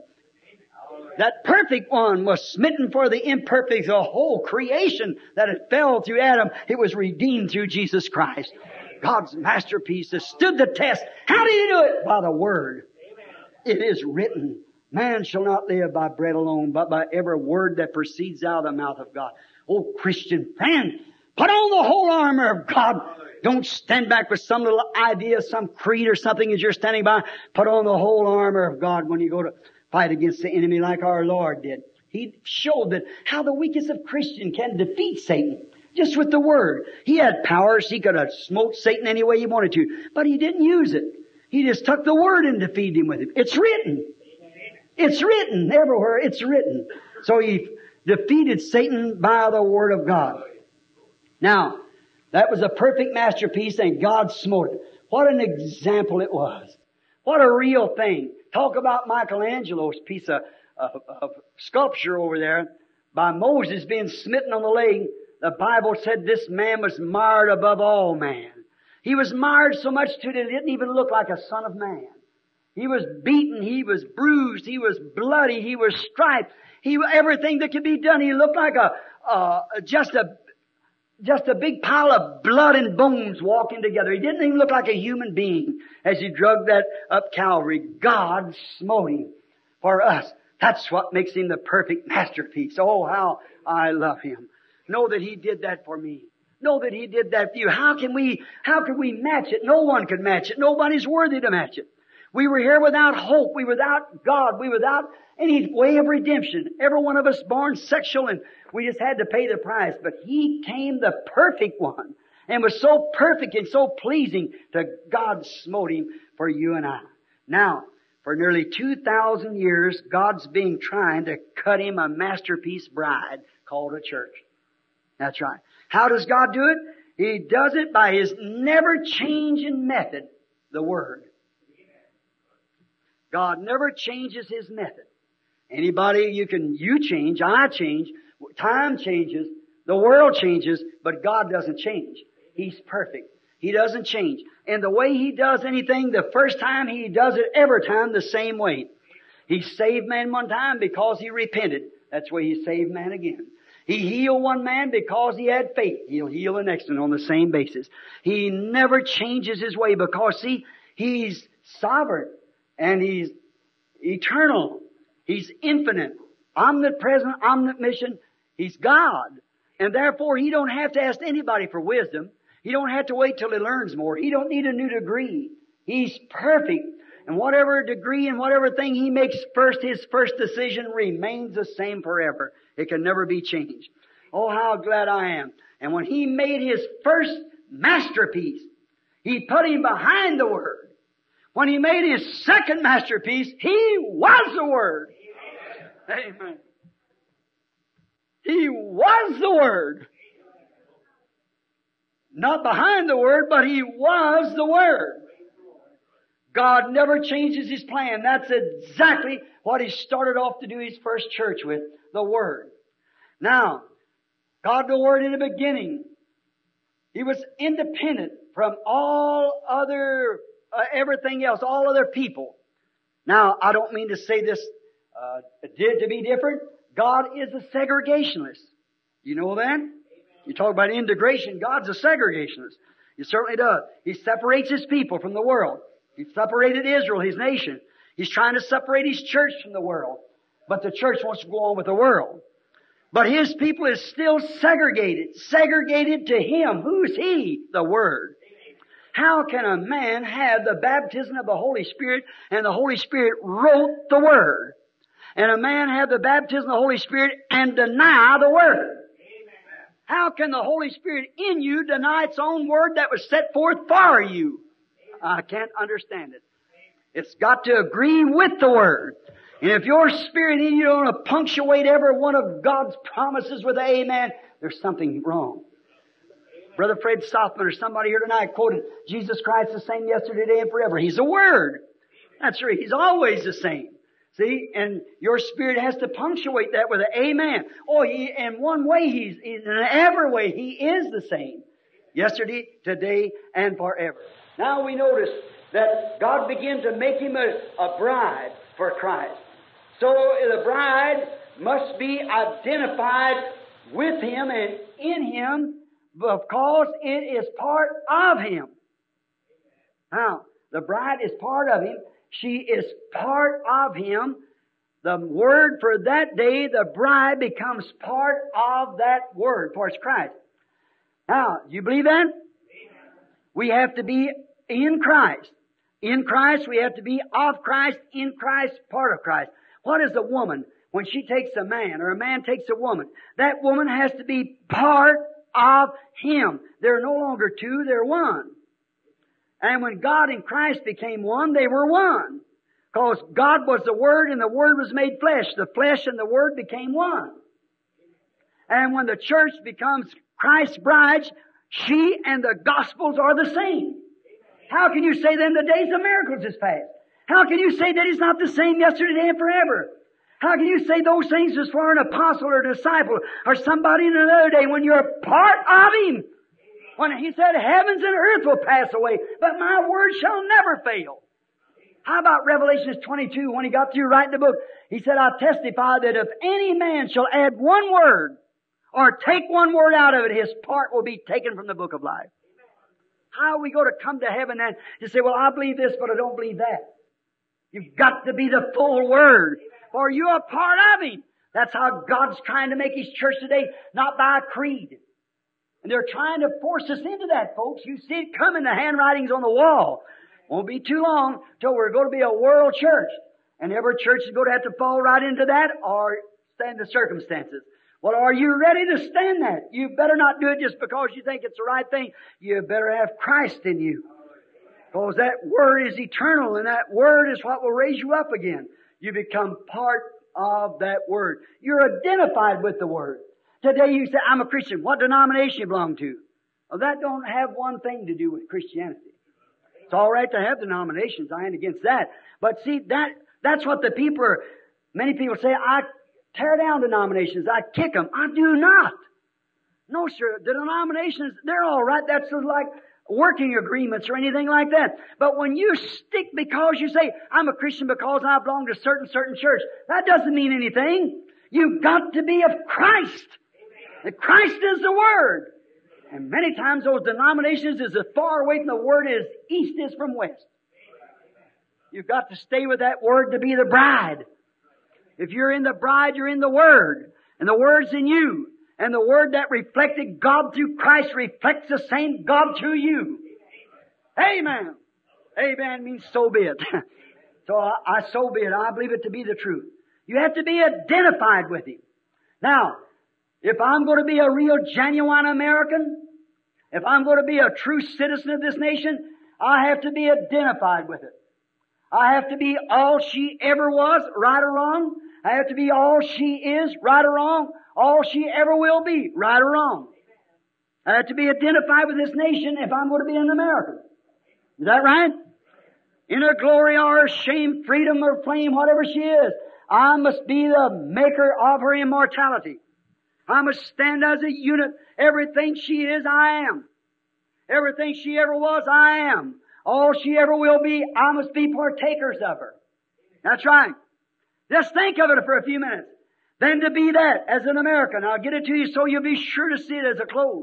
That perfect one was smitten for the imperfect, the whole creation that had fell through Adam. It was redeemed through Jesus Christ. God's masterpiece has stood the test. How did He do it? By the Word. It is written, man shall not live by bread alone, but by every word that proceeds out of the mouth of God. Oh, Christian friend, put on the whole armor of God. Don't stand back with some little idea, some creed or something as you're standing by. Put on the whole armor of God when you go to fight against the enemy like our Lord did. He showed that how the weakest of Christians can defeat Satan. Just with the Word. He had powers. He could have smoked Satan any way He wanted to. But He didn't use it. He just took the Word and defeated him with it. It's written. It's written. Everywhere it's written. So He defeated Satan by the Word of God. Now, that was a perfect masterpiece and God smote it. What an example it was. What a real thing. Talk about Michelangelo's piece of sculpture over there by Moses being smitten on the leg. The Bible said this man was marred above all man. He was marred so much that it didn't even look like a son of man. He was beaten, he was bruised, he was bloody, he was striped. Everything that could be done, he looked like just a big pile of blood and bones walking together. He didn't even look like a human being as He drug that up Calvary. God smote Him for us. That's what makes Him the perfect masterpiece. Oh, how I love Him. Know that He did that for me. Know that He did that for you. How can we match it? No one could match it. Nobody's worthy to match it. We were here without hope. We were without God. We were without any way of redemption. Every one of us born sexual, and we just had to pay the price. But He came the perfect one and was so perfect and so pleasing to God smote Him for you and I. Now, for nearly 2,000 years, God's been trying to cut Him a masterpiece bride called a church. That's right. How does God do it? He does it by His never-changing method, the Word. God never changes His method. Anybody, you change, I change, time changes, the world changes, but God doesn't change. He's perfect. He doesn't change. And the way He does anything, the first time He does it every time the same way. He saved man one time because he repented. That's why He saved man again. He healed one man because he had faith. He'll heal the next one on the same basis. He never changes His way because, see, He's sovereign and He's eternal. He's infinite, omnipresent, omniscient. He's God. And therefore, He don't have to ask anybody for wisdom. He don't have to wait till He learns more. He don't need a new degree. He's perfect. And whatever degree and whatever thing He makes first, His first decision remains the same forever. It can never be changed. Oh, how glad I am. And when He made His first masterpiece, He put Him behind the Word. When He made His second masterpiece, He was the Word. Amen. He was the Word. Not behind the Word, but He was the Word. God never changes His plan. That's exactly what He started off to do His first church with, the Word. Now, God the Word in the beginning, He was independent from all other, everything else, all other people. Now, I don't mean to say this to be different. God is a segregationist. You know that? You talk about integration, God's a segregationist. He certainly does. He separates His people from the world. He separated Israel, His nation. He's trying to separate His church from the world. But the church wants to go on with the world. But His people is still segregated to Him. Who's He? The Word. How can a man have the baptism of the Holy Spirit and the Holy Spirit wrote the Word? And a man have the baptism of the Holy Spirit and deny the Word? How can the Holy Spirit in you deny its own Word that was set forth for you? I can't understand it. It's got to agree with the Word. And if your spirit in you don't want to punctuate every one of God's promises with amen, there's something wrong. Brother Fred Softman or somebody here tonight quoted, Jesus Christ the same yesterday, today, and forever. He's a Word. That's right. He's always the same. See? And your spirit has to punctuate that with an amen. Oh, in one way, in every way, He is the same. Yesterday, today, and forever. Now we notice that God began to make Him a bride for Christ. So the bride must be identified with Him and in Him because it is part of Him. Now, the bride is part of Him. She is part of Him. The Word for that day, the bride becomes part of that Word, for it's Christ. Now, do you believe that? We have to be in Christ. In Christ, we have to be of Christ, in Christ, part of Christ. What is a woman when she takes a man or a man takes a woman? That woman has to be part of Him. They're no longer two, they're one. And when God and Christ became one, they were one. Because God was the Word and the Word was made flesh. The flesh and the Word became one. And when the church becomes Christ's bride, she and the Gospels are the same. How can you say then the days of miracles is past? How can you say that He's not the same yesterday, today, and forever? How can you say those things as for an apostle or a disciple or somebody in another day when you're part of Him? When He said heavens and earth will pass away, but my word shall never fail. How about Revelation 22 when He got through writing the book? He said, I testify that if any man shall add one word or take one word out of it, his part will be taken from the book of life. How are we going to come to heaven then to say, well, I believe this, but I don't believe that? You've got to be the full Word, for you are part of Him. That's how God's trying to make His church today, not by a creed. And they're trying to force us into that, folks. You see it coming, the handwriting's on the wall. Won't be too long till we're going to be a world church. And every church is going to have to fall right into that or stand the circumstances. Well, are you ready to stand that? You better not do it just because you think it's the right thing. You better have Christ in you. Because that Word is eternal, and that Word is what will raise you up again. You become part of that Word. You're identified with the Word. Today you say, I'm a Christian. What denomination you belong to? Well, that don't have one thing to do with Christianity. It's all right to have denominations. I ain't against that. But see, that's what the people are. Many people say, I tear down denominations. I kick them. I do not. No, sir. The denominations, they're all right. That's just like working agreements or anything like that. But when you stick because you say, I'm a Christian because I belong to certain church, that doesn't mean anything. You've got to be of Christ. And Christ is the Word. And many times those denominations is as far away from the Word as east is from west. You've got to stay with that Word to be the bride. If you're in the bride, you're in the Word. And the Word's in you. And the Word that reflected God through Christ reflects the same God through you. Amen. Amen means so be it. So I so be it. I believe it to be the truth. You have to be identified with Him. Now, if I'm going to be a real, genuine American, if I'm going to be a true citizen of this nation, I have to be identified with it. I have to be all she ever was, right or wrong. I have to be all she is, right or wrong. All she ever will be, right or wrong. I have to be identified with this nation if I'm going to be an American. Is that right? In her glory or her shame, freedom or flame, whatever she is, I must be the maker of her immortality. I must stand as a unit. Everything she is, I am. Everything she ever was, I am. All she ever will be, I must be partakers of her. That's right. Just think of it for a few minutes. Then to be that as an American. I'll get it to you so you'll be sure to see it as a close.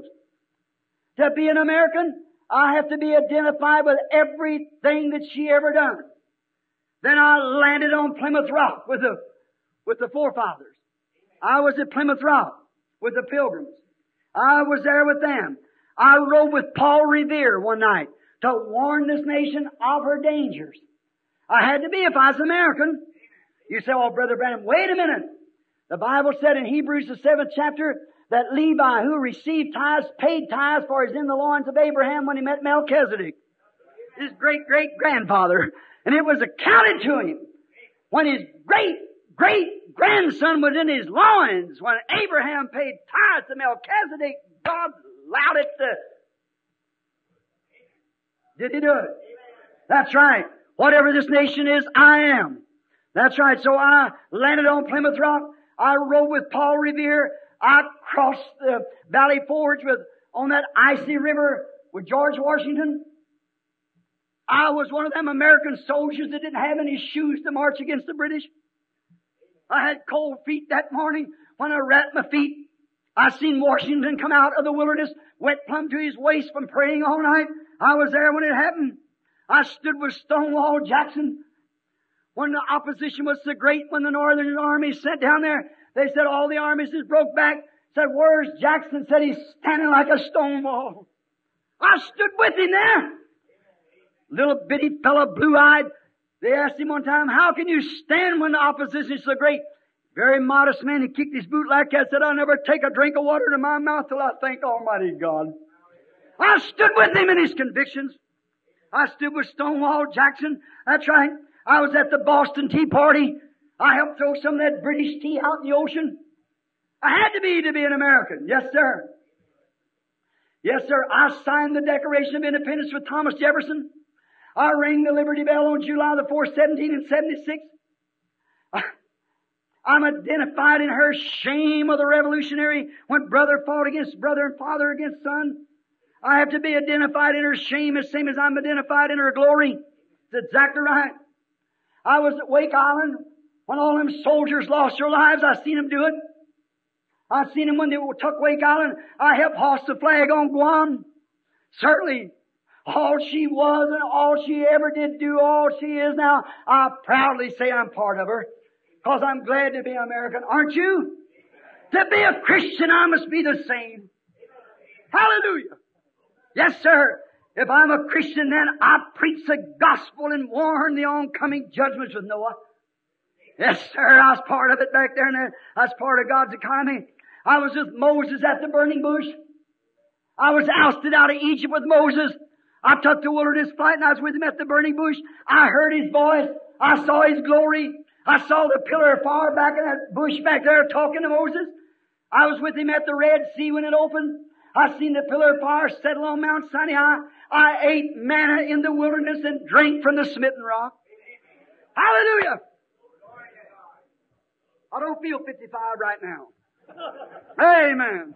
To be an American, I have to be identified with everything that she ever done. Then I landed on Plymouth Rock with the forefathers. I was at Plymouth Rock with the Pilgrims. I was there with them. I rode with Paul Revere one night to warn this nation of her dangers. I had to be if I was American. You say, oh, Brother Branham, wait a minute. The Bible said in Hebrews the 7th chapter that Levi, who received tithes, paid tithes, for he's in the loins of Abraham when he met Melchizedek, his great-great-grandfather. And it was accounted to him when his great-great-grandson was in his loins. When Abraham paid tithes to Melchizedek, God allowed it to... Did He do it? That's right. Whatever this nation is, I am. That's right. So I landed on Plymouth Rock. I rode with Paul Revere. I crossed the Valley Forge on that icy river with George Washington. I was one of them American soldiers that didn't have any shoes to march against the British. I had cold feet that morning when I wrapped my feet. I seen Washington come out of the wilderness, wet plumb to his waist from praying all night. I was there when it happened. I stood with Stonewall Jackson when the opposition was so great, when the Northern Army sent down there. They said all the armies is broke back. Said, where's Jackson? Said he's standing like a stone wall. I stood with him there. Little bitty fellow, blue-eyed. They asked him one time, how can you stand when the opposition is so great? Very modest man. He kicked his boot like that. Said, I'll never take a drink of water to my mouth till I thank Almighty God. I stood with him in his convictions. I stood with Stonewall Jackson. That's right. I was at the Boston Tea Party. I helped throw some of that British tea out in the ocean. I had to be an American. Yes, sir. Yes, sir. I signed the Declaration of Independence with Thomas Jefferson. I rang the Liberty Bell on July the 4th, 1776. I'm identified in her shame of the revolutionary when brother fought against brother and father against son. I have to be identified in her shame the same as I'm identified in her glory. That's exactly right. I was at Wake Island when all them soldiers lost their lives. I seen them do it. I seen them when they took Wake Island. I helped hoist the flag on Guam. Certainly, all she was and all she ever did do, all she is now, I proudly say I'm part of her. Because I'm glad to be American. Aren't you? To be a Christian, I must be the same. Hallelujah. Yes, sir. If I'm a Christian, then I preach the gospel and warn the oncoming judgments with Noah. Yes, sir. I was part of it back there, and I was part of God's economy. I was with Moses at the burning bush. I was ousted out of Egypt with Moses. I took the wilderness flight, and I was with him at the burning bush. I heard his voice. I saw his glory. I saw the pillar of fire back in that bush back there talking to Moses. I was with him at the Red Sea when it opened. I seen the pillar of fire settle on Mount Sinai. I ate manna in the wilderness and drank from the smitten rock. Hallelujah! I don't feel 55 right now. Amen.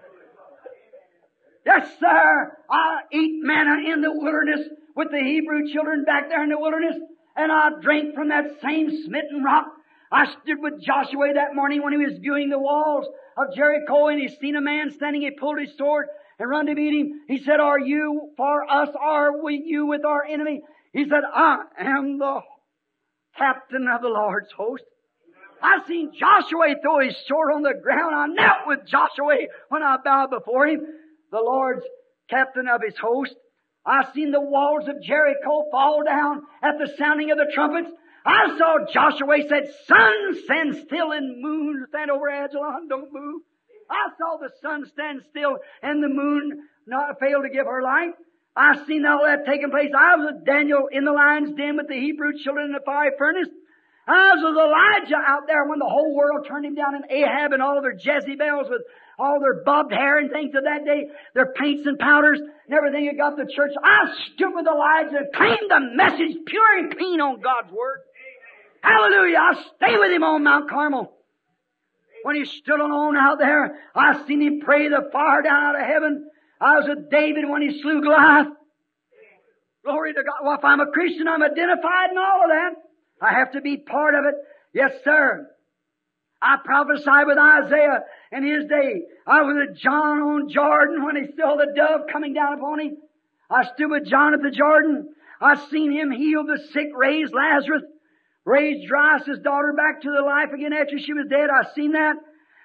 Yes, sir. I eat manna in the wilderness with the Hebrew children back there in the wilderness. And I drank from that same smitten rock. I stood with Joshua that morning when he was viewing the walls of Jericho, and he seen a man standing. He pulled his sword and run to meet him. He said, are you for us? Are we you with our enemy? He said, I am the captain of the Lord's host. I seen Joshua throw his sword on the ground. I knelt with Joshua when I bowed before him, the Lord's captain of his host. I seen the walls of Jericho fall down at the sounding of the trumpets. I saw Joshua said, sun, stand still, and moon, stand over Ajalon, don't move. I saw the sun stand still and the moon not fail to give her light. I seen all that taking place. I was with Daniel in the lion's den with the Hebrew children in the fiery furnace. I was with Elijah out there when the whole world turned him down, and Ahab and all of their Jezebels with all their bobbed hair and things of that day, their paints and powders and everything that got the church. I stood with Elijah and claimed the message pure and clean on God's Word. Hallelujah. I stayed with him on Mount Carmel. When he stood alone out there, I seen him pray the fire down out of heaven. I was with David when he slew Goliath. Glory to God. Well, if I'm a Christian, I'm identified in all of that. I have to be part of it. Yes, sir. I prophesied with Isaiah in his day. I was with John on Jordan when he saw the dove coming down upon him. I stood with John at the Jordan. I seen him heal the sick, raise Lazarus, raise Jairus' daughter back to the life again after she was dead. I seen that.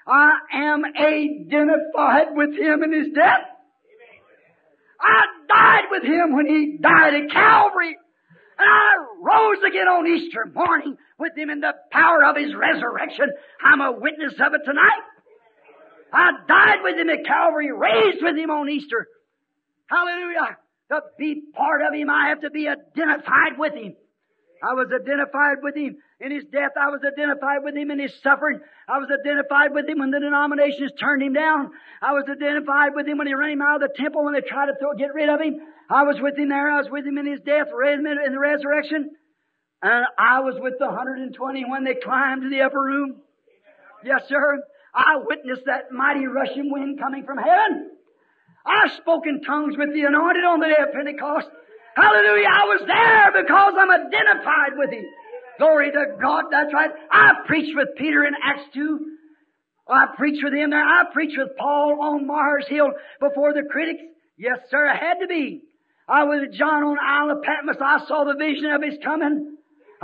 I am identified with Him in His death. I died with Him when He died at Calvary. And I rose again on Easter morning with Him in the power of His resurrection. I'm a witness of it tonight. I died with Him at Calvary, raised with Him on Easter. Hallelujah. To be part of Him, I have to be identified with Him. I was identified with Him in His death. I was identified with Him in His suffering. I was identified with Him when the denominations turned Him down. I was identified with Him when He ran Him out of the temple, when they tried to get rid of Him. I was with Him there. I was with Him in His death, in the resurrection. And I was with the 120 when they climbed to the upper room. Yes, sir. I witnessed that mighty rushing wind coming from heaven. I spoke in tongues with the anointed on the day of Pentecost. Hallelujah. I was there because I'm identified with Him. Glory to God. That's right. I preached with Peter in Acts 2. I preached with him there. I preached with Paul on Mars Hill before the critics. Yes, sir. I had to be. I was with John on the Isle of Patmos. I saw the vision of His coming.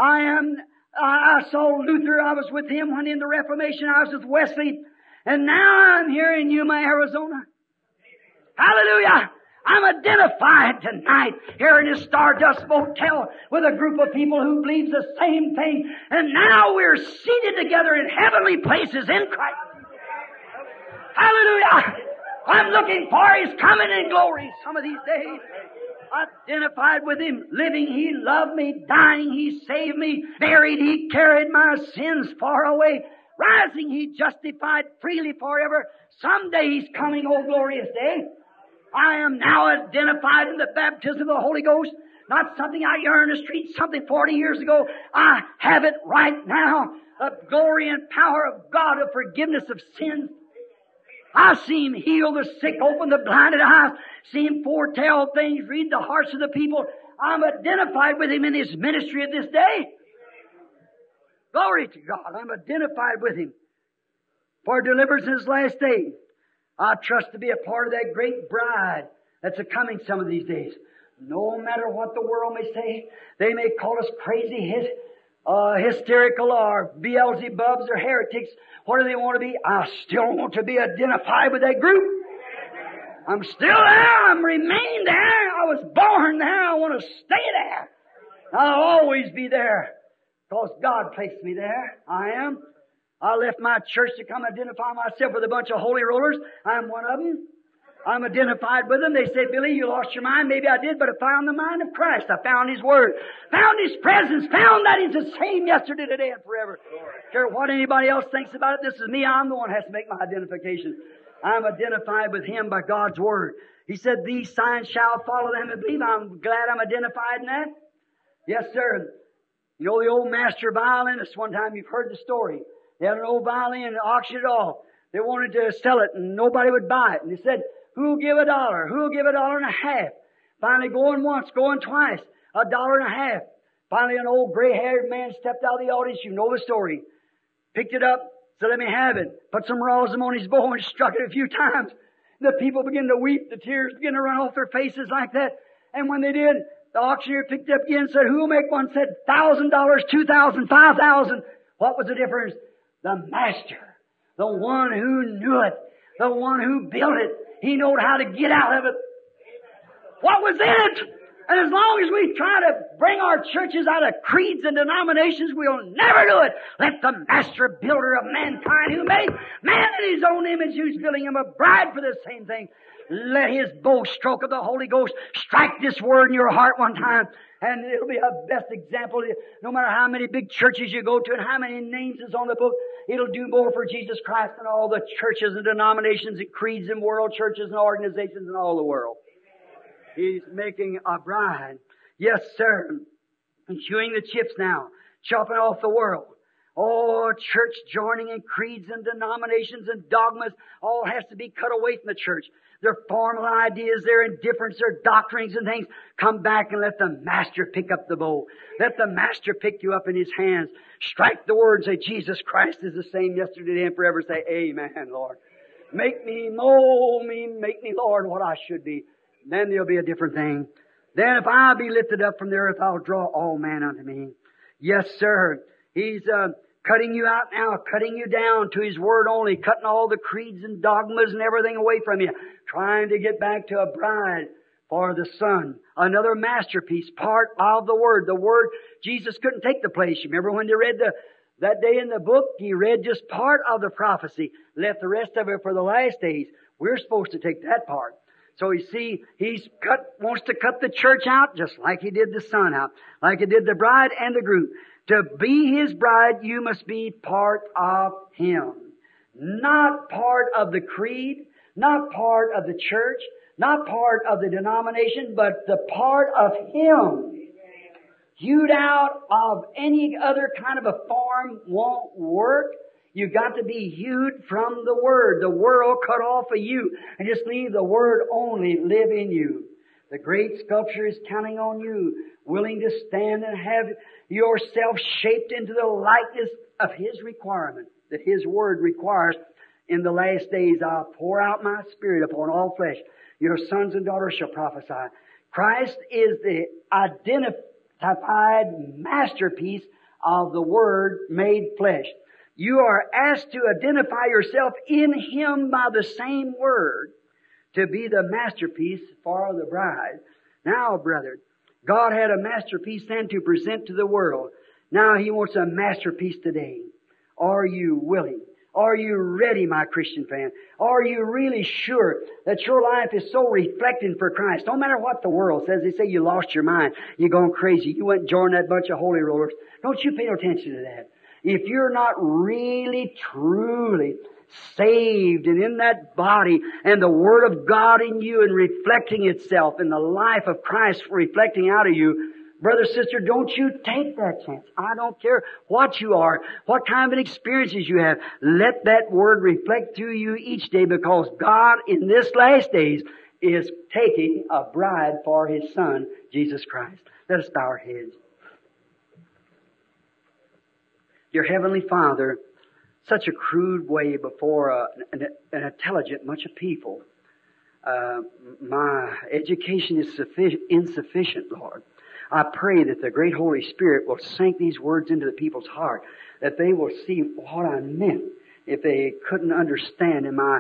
I saw Luther. I was with him when in the Reformation. I was with Wesley. And now I'm here in Yuma, Arizona. Hallelujah. I'm identified tonight here in this Stardust Motel with a group of people who believes the same thing. And now we're seated together in heavenly places in Christ. Hallelujah. I'm looking for His coming in glory some of these days. Identified with Him, living, He loved me, dying, He saved me, buried, He carried my sins far away, rising, He justified freely forever. Someday He's coming, oh glorious day. I am now identified in the baptism of the Holy Ghost, not something out here in the street, something 40 years ago. I have it right now, the glory and power of God of forgiveness of sins. I see Him heal the sick, open the blinded eyes, see Him foretell things, read the hearts of the people. I'm identified with Him in His ministry of this day. Glory to God. I'm identified with Him for deliverance in His last day. I trust to be a part of that great bride that's a-coming some of these days. No matter what the world may say, they may call us crazy, hysterical, or Beelzebubs or heretics. What do they want to be? I still want to be identified with that group. I'm still there. I'm remain there. I was born there. I want to stay there. I'll always be there because God placed me there. I am. I left my church to come identify myself with a bunch of holy rollers. I'm one of them. I'm identified with them. They say, Billy, you lost your mind. Maybe I did, but I found the mind of Christ. I found His Word. Found His presence. Found that He's the same yesterday, today, and forever. Care what anybody else thinks about it. This is me. I'm the one who has to make my identification. I'm identified with Him by God's Word. He said, these signs shall follow them that believe. I'm glad I'm identified in that. Yes, sir. You know the old master violinist, one time you've heard the story. They had an old violin and auctioned it off. They wanted to sell it and nobody would buy it. And they said, who'll give $1? Who'll give $1.50? Finally, going once, going twice, $1.50. Finally, an old gray-haired man stepped out of the audience. You know the story. Picked it up, said, let me have it. Put some rosin on his bow and struck it a few times. The people began to weep. The tears began to run off their faces like that. And when they did, the auctioneer picked it up again and said, who'll make one? Said, $1,000, $2,000, $5,000. What was the difference? The master, the one who knew it, the one who built it. He knew how to get out of it. What was in it? And as long as we try to bring our churches out of creeds and denominations, we'll never do it. Let the master builder of mankind who made man in His own image, who's building him a bride for the same thing, let His bow stroke of the Holy Ghost strike this word in your heart one time. And it'll be a best example. No matter how many big churches you go to and how many names is on the book, it'll do more for Jesus Christ than all the churches and denominations and creeds and world churches and organizations in all the world. He's making a bride. Yes, sir. He's chewing the chips now, chopping off the world. Oh, church joining and creeds and denominations and dogmas all has to be cut away from the church. Their formal ideas, their indifference, their doctrines and things. Come back and let the Master pick up the bow. Let the Master pick you up in His hands. Strike the word and say, Jesus Christ is the same yesterday, today, and forever. Say, Amen, Lord. Make me, mold me, make me, Lord, what I should be. Then there'll be a different thing. Then if I be lifted up from the earth, I'll draw all men unto me. Yes, sir. He's cutting you out now, cutting you down to His Word only, cutting all the creeds and dogmas and everything away from you, trying to get back to a bride for the Son. Another masterpiece, part of the Word. The Word, Jesus couldn't take the place. You remember when they read that day in the book, He read just part of the prophecy, left the rest of it for the last days. We're supposed to take that part. So you see, wants to cut the church out just like He did the Son out, like He did the bride and the groom. To be His bride, you must be part of Him. Not part of the creed, not part of the church, not part of the denomination, but the part of Him. Hewed out of any other kind of a form won't work. You've got to be hewed from the Word. The world cut off of you and just leave the Word only live in you. The great sculpture is counting on you, willing to stand and have yourself shaped into the likeness of His requirement, that His Word requires. In the last days I'll pour out My Spirit upon all flesh. Your sons and daughters shall prophesy. Christ is the identified masterpiece of the Word made flesh. You are asked to identify yourself in Him by the same Word to be the masterpiece for the bride. Now, brethren, God had a masterpiece then to present to the world. Now He wants a masterpiece today. Are you willing? Are you ready, my Christian friend? Are you really sure that your life is so reflecting for Christ? No matter what the world says, they say you lost your mind, you're going crazy, you went and joined that bunch of holy rollers. Don't you pay no attention to that. If you're not really, truly saved and in that body and the Word of God in you and reflecting itself in the life of Christ reflecting out of you, brother, sister, don't you take that chance. I don't care what you are, what kind of experiences you have. Let that Word reflect through you each day, because God in this last days is taking a bride for His Son, Jesus Christ. Let us bow our heads. Dear Heavenly Father, such a crude way before an intelligent bunch of people. My education is insufficient, Lord. I pray that the great Holy Spirit will sink these words into the people's heart, that they will see what I meant if they couldn't understand in my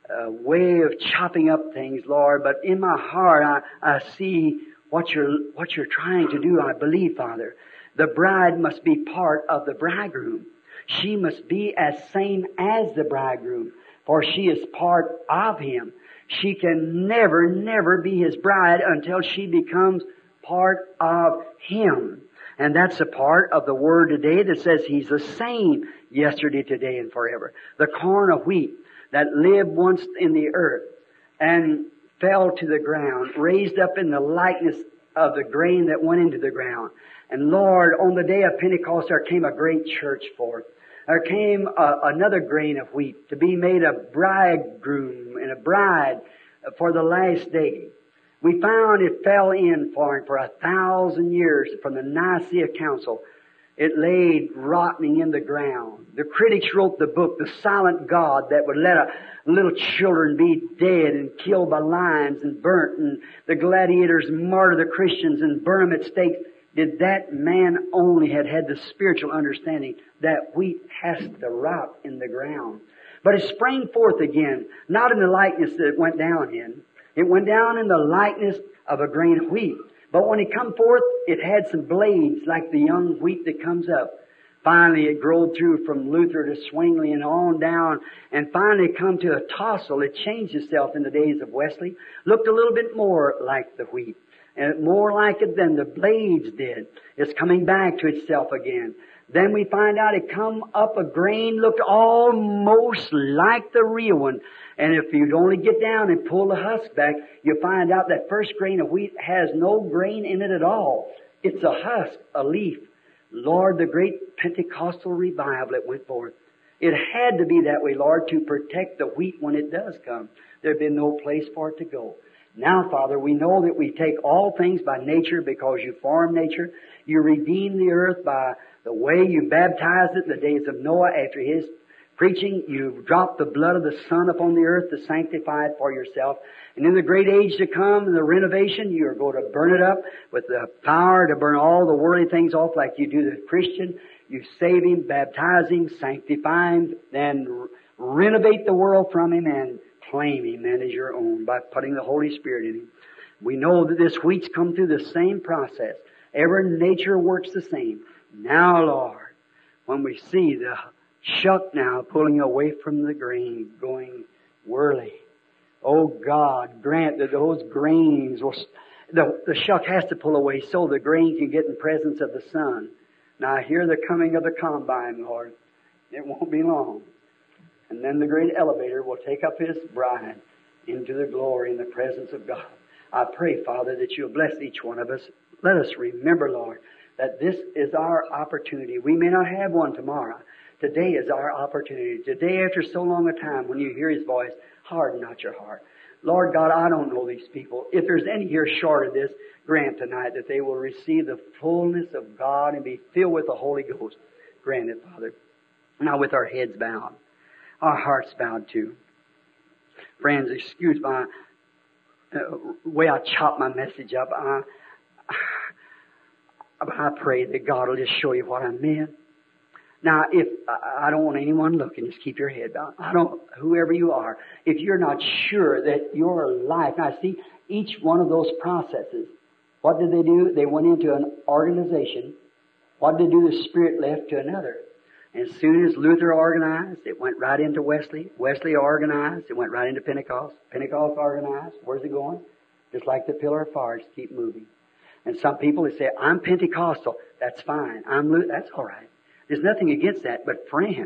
way of chopping up things, Lord. But in my heart, I see what you're trying to do. I believe, Father, the bride must be part of the bridegroom. She must be as same as the bridegroom, for she is part of Him. She can never be His bride until she becomes part of Him. And that's a part of the Word today that says He's the same yesterday, today, and forever. The corn of wheat that lived once in the earth and fell to the ground, raised up in the likeness of the grain that went into the ground. And Lord, on the day of Pentecost, there came a great church forth. There came another grain of wheat to be made a bridegroom and a bride for the last day. We found it fell in for him for 1,000 years from the Nicaea Council. It laid rotting in the ground. The critics wrote the book, The Silent God, that would let little children be dead and killed by lions and burnt, and the gladiators martyr the Christians and burn them at stakes. Did that man only had the spiritual understanding that wheat has to rot in the ground. But it sprang forth again, not in the likeness that it went down in. It went down in the likeness of a grain of wheat. But when it come forth, it had some blades like the young wheat that comes up. Finally, it growed through from Luther to Zwingli and on down, and finally it come to a tassel. It changed itself in the days of Wesley. Looked a little bit more like the wheat, and more like it than the blades did. It's coming back to itself again. Then we find out it come up a grain, looked almost like the real one. And if you'd only get down and pull the husk back, you'll find out that first grain of wheat has no grain in it at all. It's a husk, a leaf. Lord, the great Pentecostal revival that went forth, it had to be that way, Lord, to protect the wheat when it does come. There'd been no place for it to go. Now, Father, we know that we take all things by nature because you formed nature. You redeemed the earth by the way you baptized it in the days of Noah after his preaching, you've dropped the blood of the Son upon the earth to sanctify it for yourself. And in the great age to come, in the renovation, you're going to burn it up with the power to burn all the worldly things off like you do the Christian. You save him, baptize him, sanctify him, then renovate the world from him and claim him as your own by putting the Holy Spirit in him. We know that this wheat's come through the same process. Every nature works the same. Now, Lord, when we see the shuck now pulling away from the grain, going whirly, oh God, grant that those grains will, the shuck has to pull away so the grain can get in presence of the sun. Now I hear the coming of the combine, Lord. It won't be long. And then the great elevator will take up His bride into the glory in the presence of God. I pray, Father, that You'll bless each one of us. Let us remember, Lord, that this is our opportunity. We may not have one tomorrow. Today is our opportunity. Today, after so long a time, when you hear His voice, harden not your heart. Lord God, I don't know these people. If there's any here short of this, grant tonight that they will receive the fullness of God and be filled with the Holy Ghost. Grant it, Father. Now with our heads bowed, our hearts bowed too. Friends, excuse my way I chop my message up. But I pray that God will just show you what I meant. Now, if I don't want anyone looking, just keep your head down. Whoever you are, if you're not sure that your life, now see, each one of those processes, what did they do? They went into an organization. What did they do? The Spirit left to another. And as soon as Luther organized, it went right into Wesley. Wesley organized, it went right into Pentecost. Pentecost organized, where's it going? Just like the pillar of fire, just keep moving. And some people, they say, I'm Pentecostal. That's fine. That's all right. There's nothing against that. But friend,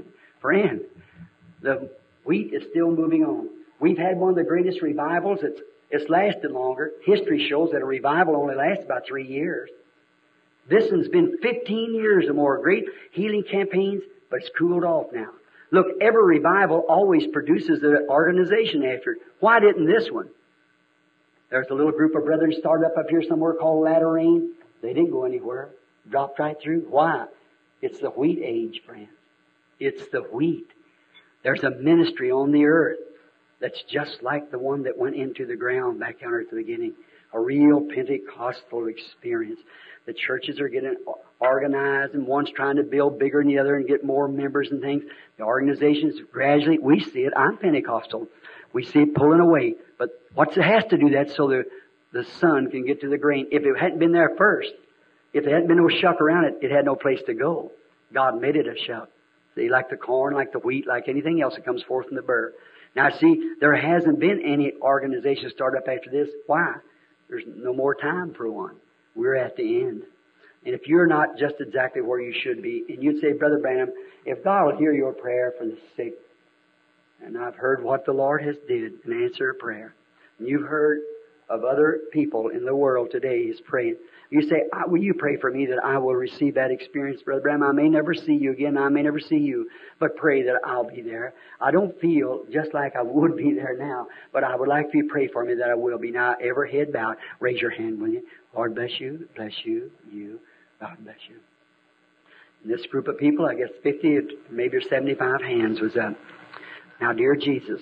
the wheat is still moving on. We've had one of the greatest revivals. It's lasted longer. History shows that a revival only lasts about 3 years. This one's been 15 years or more. Great healing campaigns, but it's cooled off now. Look, every revival always produces an organization after it. Why didn't this one? There's a little group of brethren started up here somewhere called Latter Rain. They didn't go anywhere. Dropped right through. Why? It's the wheat age, friends. It's the wheat. There's a ministry on the earth that's just like the one that went into the ground back down at the beginning. A real Pentecostal experience. The churches are getting organized and one's trying to build bigger than the other and get more members and things. The organizations gradually, we see it. I'm Pentecostal. We see it pulling away. But it has to do that so the sun can get to the grain. If it hadn't been there first, if there hadn't been no shuck around it, it had no place to go. God made it a shuck. See, like the corn, like the wheat, like anything else that comes forth from the burr. Now see, there hasn't been any organization started up after this. Why? There's no more time for one. We're at the end. And if you're not just exactly where you should be, and you'd say, Brother Branham, if God will hear your prayer for the sick, and I've heard what the Lord has did and answered a prayer, and you've heard of other people in the world today is praying. You say, will you pray for me that I will receive that experience, Brother Branham? I may never see you again. I may never see you, but pray that I'll be there. I don't feel just like I would be there now, but I would like for you to pray for me that I will be. Now, every head bowed, raise your hand, will you? Lord bless you, you. God bless you. And this group of people, I guess 50, maybe 75 hands was up. Now, dear Jesus,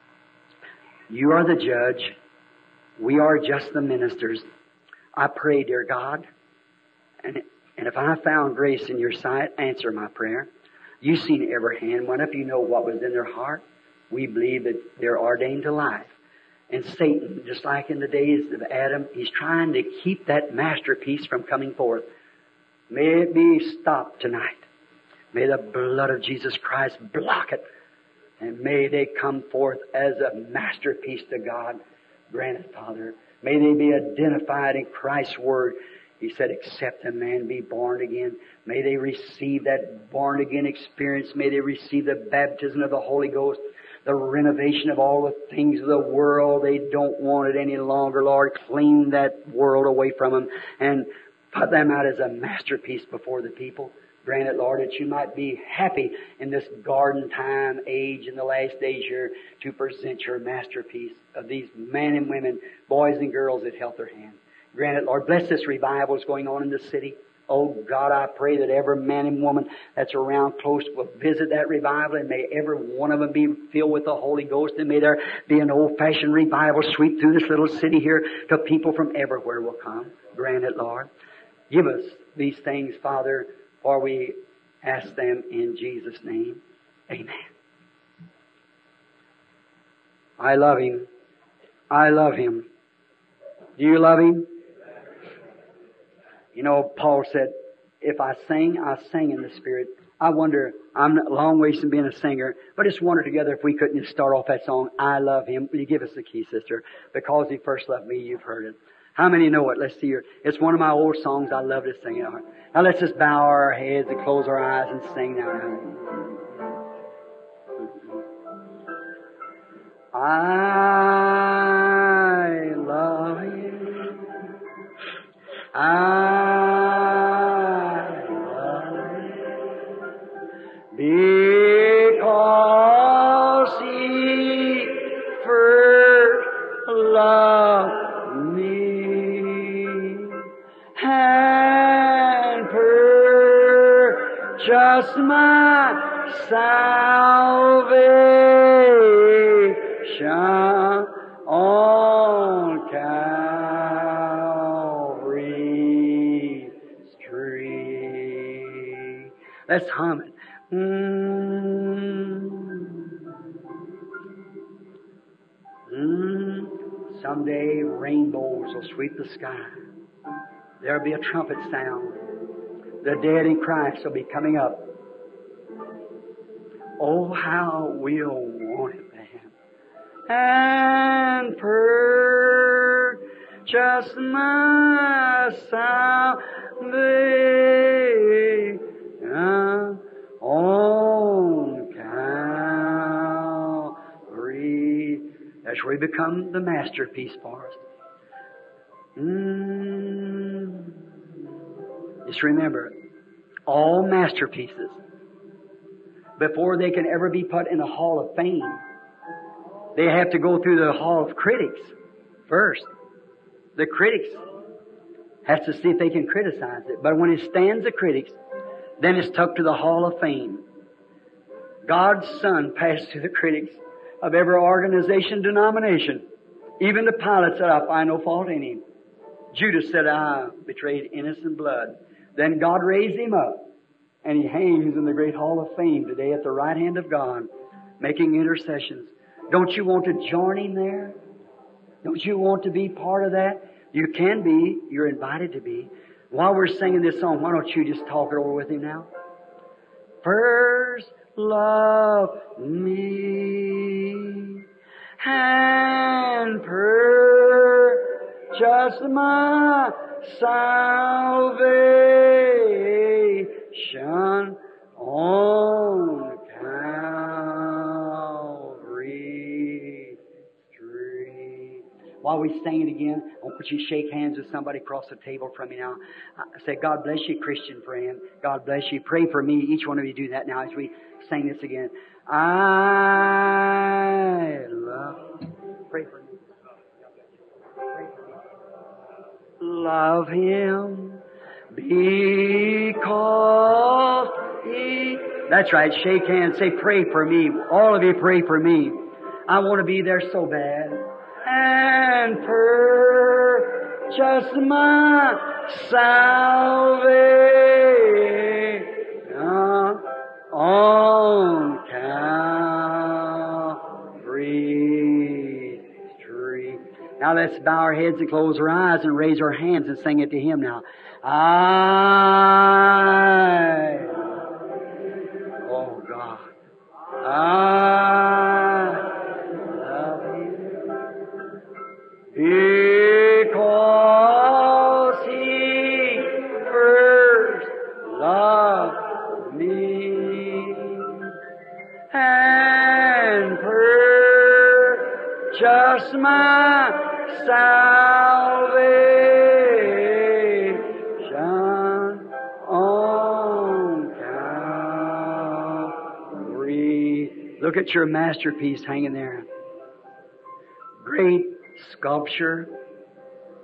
you are the judge. We are just the ministers. I pray, dear God, and if I found grace in your sight, answer my prayer. You've seen every hand went up. You know what was in their heart. We believe that they're ordained to life. And Satan, just like in the days of Adam, he's trying to keep that masterpiece from coming forth. May it be stopped tonight. May the blood of Jesus Christ block it. And may they come forth as a masterpiece to God. Grant it, Father. May they be identified in Christ's Word. He said, except a man be born again. May they receive that born again experience. May they receive the baptism of the Holy Ghost. The renovation of all the things of the world. They don't want it any longer, Lord. Clean that world away from them and put them out as a masterpiece before the people. Grant it, Lord, that you might be happy in this garden time age in the last days here to present your masterpiece of these men and women, boys and girls that held their hands. Grant it, Lord. Bless this revival that's going on in the city. Oh God, I pray that every man and woman that's around close will visit that revival, and may every one of them be filled with the Holy Ghost, and may there be an old-fashioned revival sweep through this little city here till people from everywhere will come. Grant it, Lord. Give us these things, Father, for we ask them in Jesus' name. Amen. I love Him. I love Him. Do you love Him? You know, Paul said, if I sing, I sing in the Spirit. I wonder, I'm a long ways from being a singer, but just wonder together if we couldn't just start off that song, I love Him. Will you give us the key, sister? Because He first loved me, you've heard it. How many know it? Let's see here. It's one of my old songs. I love to sing it. Now let's just bow our heads and close our eyes and sing now. I love Him. I love Him because He first loved me and purchased my salvation on Calvary's tree. Let's hum it. Someday rainbows will sweep the sky. There'll be a trumpet sound. The dead in Christ will be coming up. Oh, how we'll want it, man. And purchase my salvation on Calvary. That's where we become the masterpiece for us. Just remember, all masterpieces, before they can ever be put in a hall of fame, they have to go through the hall of critics first. The critics have to see if they can criticize it. But when it stands the critics, then it's tucked to the hall of fame. God's Son passed through the critics of every organization, denomination. Even the Pilate said, I find no fault in Him. Judas said, I betrayed innocent blood. Then God raised Him up, and He hangs in the great hall of fame today at the right hand of God, making intercessions. Don't you want to join Him there? Don't you want to be part of that? You can be. You're invited to be. While we're singing this song, why don't you just talk it over with Him now? First love me and purchase my salvation on Calvary tree. While we sing it again, I want you to shake hands with somebody across the table from me now. Say, God bless you, Christian friend. God bless you. Pray for me. Each one of you do that now as we sing this again. I love. Pray for me. Pray for me. Love Him because He... That's right. Shake hands. Say, pray for me. All of you pray for me. I want to be there so bad. And purchase my salvation on Calvary tree. Now let's bow our heads and close our eyes and raise our hands and sing it to Him now. Oh God. Because He first loved me and purchased my salvation on Calvary. Look at your masterpiece hanging there. Great sculpture,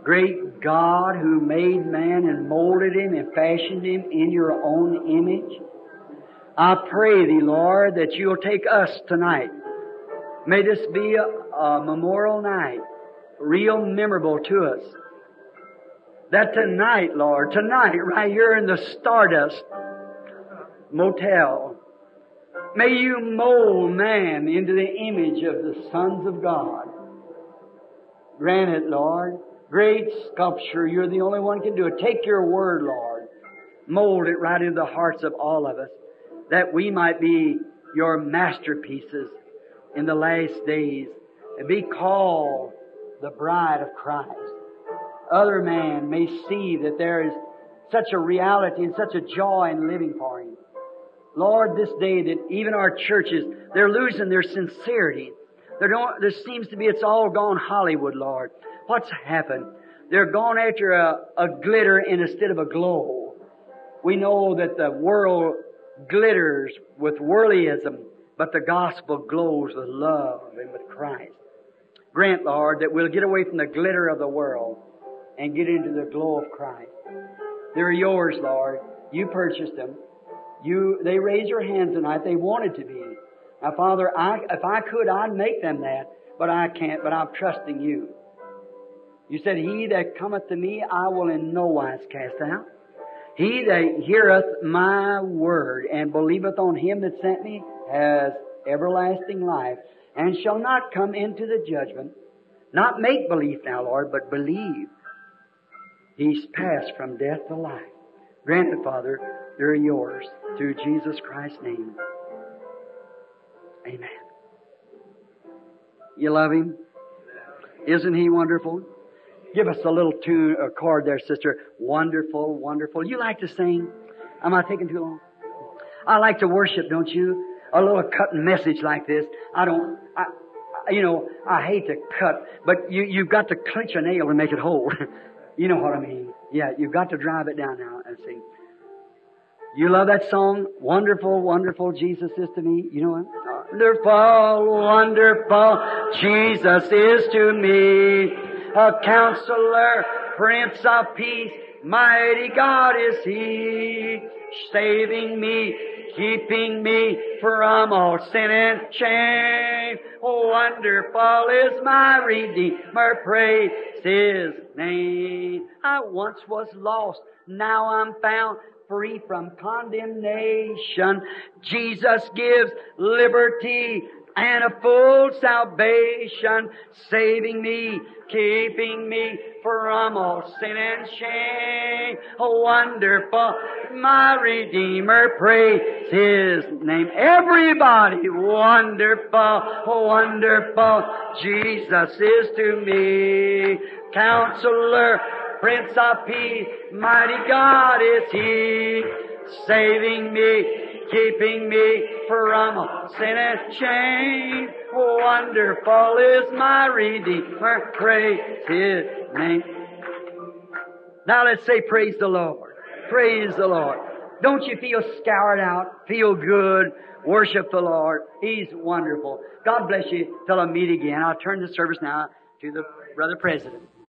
Great God who made man and molded him and fashioned him in your own image, I pray Thee, Lord, that You'll take us tonight. May this be a memorial night, real memorable to us. That tonight, Lord, tonight, right here in the Stardust Motel, may You mold man into the image of the sons of God. Grant it, Lord. Great sculpture. You're the only one can do it. Take Your Word, Lord. Mold it right into the hearts of all of us, that we might be Your masterpieces in the last days and be called the bride of Christ. Other man may see that there is such a reality and such a joy in living for Him. Lord, this day that even our churches, they're losing their sincerity. There seems to be it's all gone Hollywood, Lord. What's happened? They're gone after a glitter instead of a glow. We know that the world glitters with worldlyism, but the gospel glows with love and with Christ. Grant, Lord, that we'll get away from the glitter of the world and get into the glow of Christ. They're Yours, Lord. You purchased them. They raised their hands tonight. They wanted to be. Now, Father, if I could, I'd make them that, but I can't, but I'm trusting You. You said, He that cometh to Me, I will in no wise cast out. He that heareth My word and believeth on Him that sent Me has everlasting life, and shall not come into the judgment. Not make belief now, Lord, but believe. He's passed from death to life. Grant it, Father, they're Yours, through Jesus Christ's name. Amen. You love Him? Isn't He wonderful? Give us a little tune, a chord there, sister. Wonderful, wonderful. You like to sing? Am I taking too long? I like to worship, don't you? A little cutting message like this. I hate to cut, but you've got to clinch a nail and make it hold. You know what I mean? Yeah, you've got to drive it down now and sing. You love that song? Wonderful, wonderful Jesus is to me. You know what? Wonderful, wonderful Jesus is to me. A Counselor, Prince of Peace, mighty God is He. Saving me, keeping me from all sin and shame. Oh, wonderful is my Redeemer, praise His name. I once was lost, now I'm found, free from condemnation. Jesus gives liberty and a full salvation, saving me, keeping me from all sin and shame. Oh, wonderful, my Redeemer, praise His name. Everybody, wonderful, wonderful, Jesus is to me. Counselor, Prince of Peace, mighty God is He, saving me, keeping me from all sin and shame. Wonderful is my Redeemer, praise His name. Now let's say praise the Lord. Praise the Lord. Don't you feel scoured out? Feel good? Worship the Lord. He's wonderful. God bless you till I meet again. I'll turn the service now to the Brother President.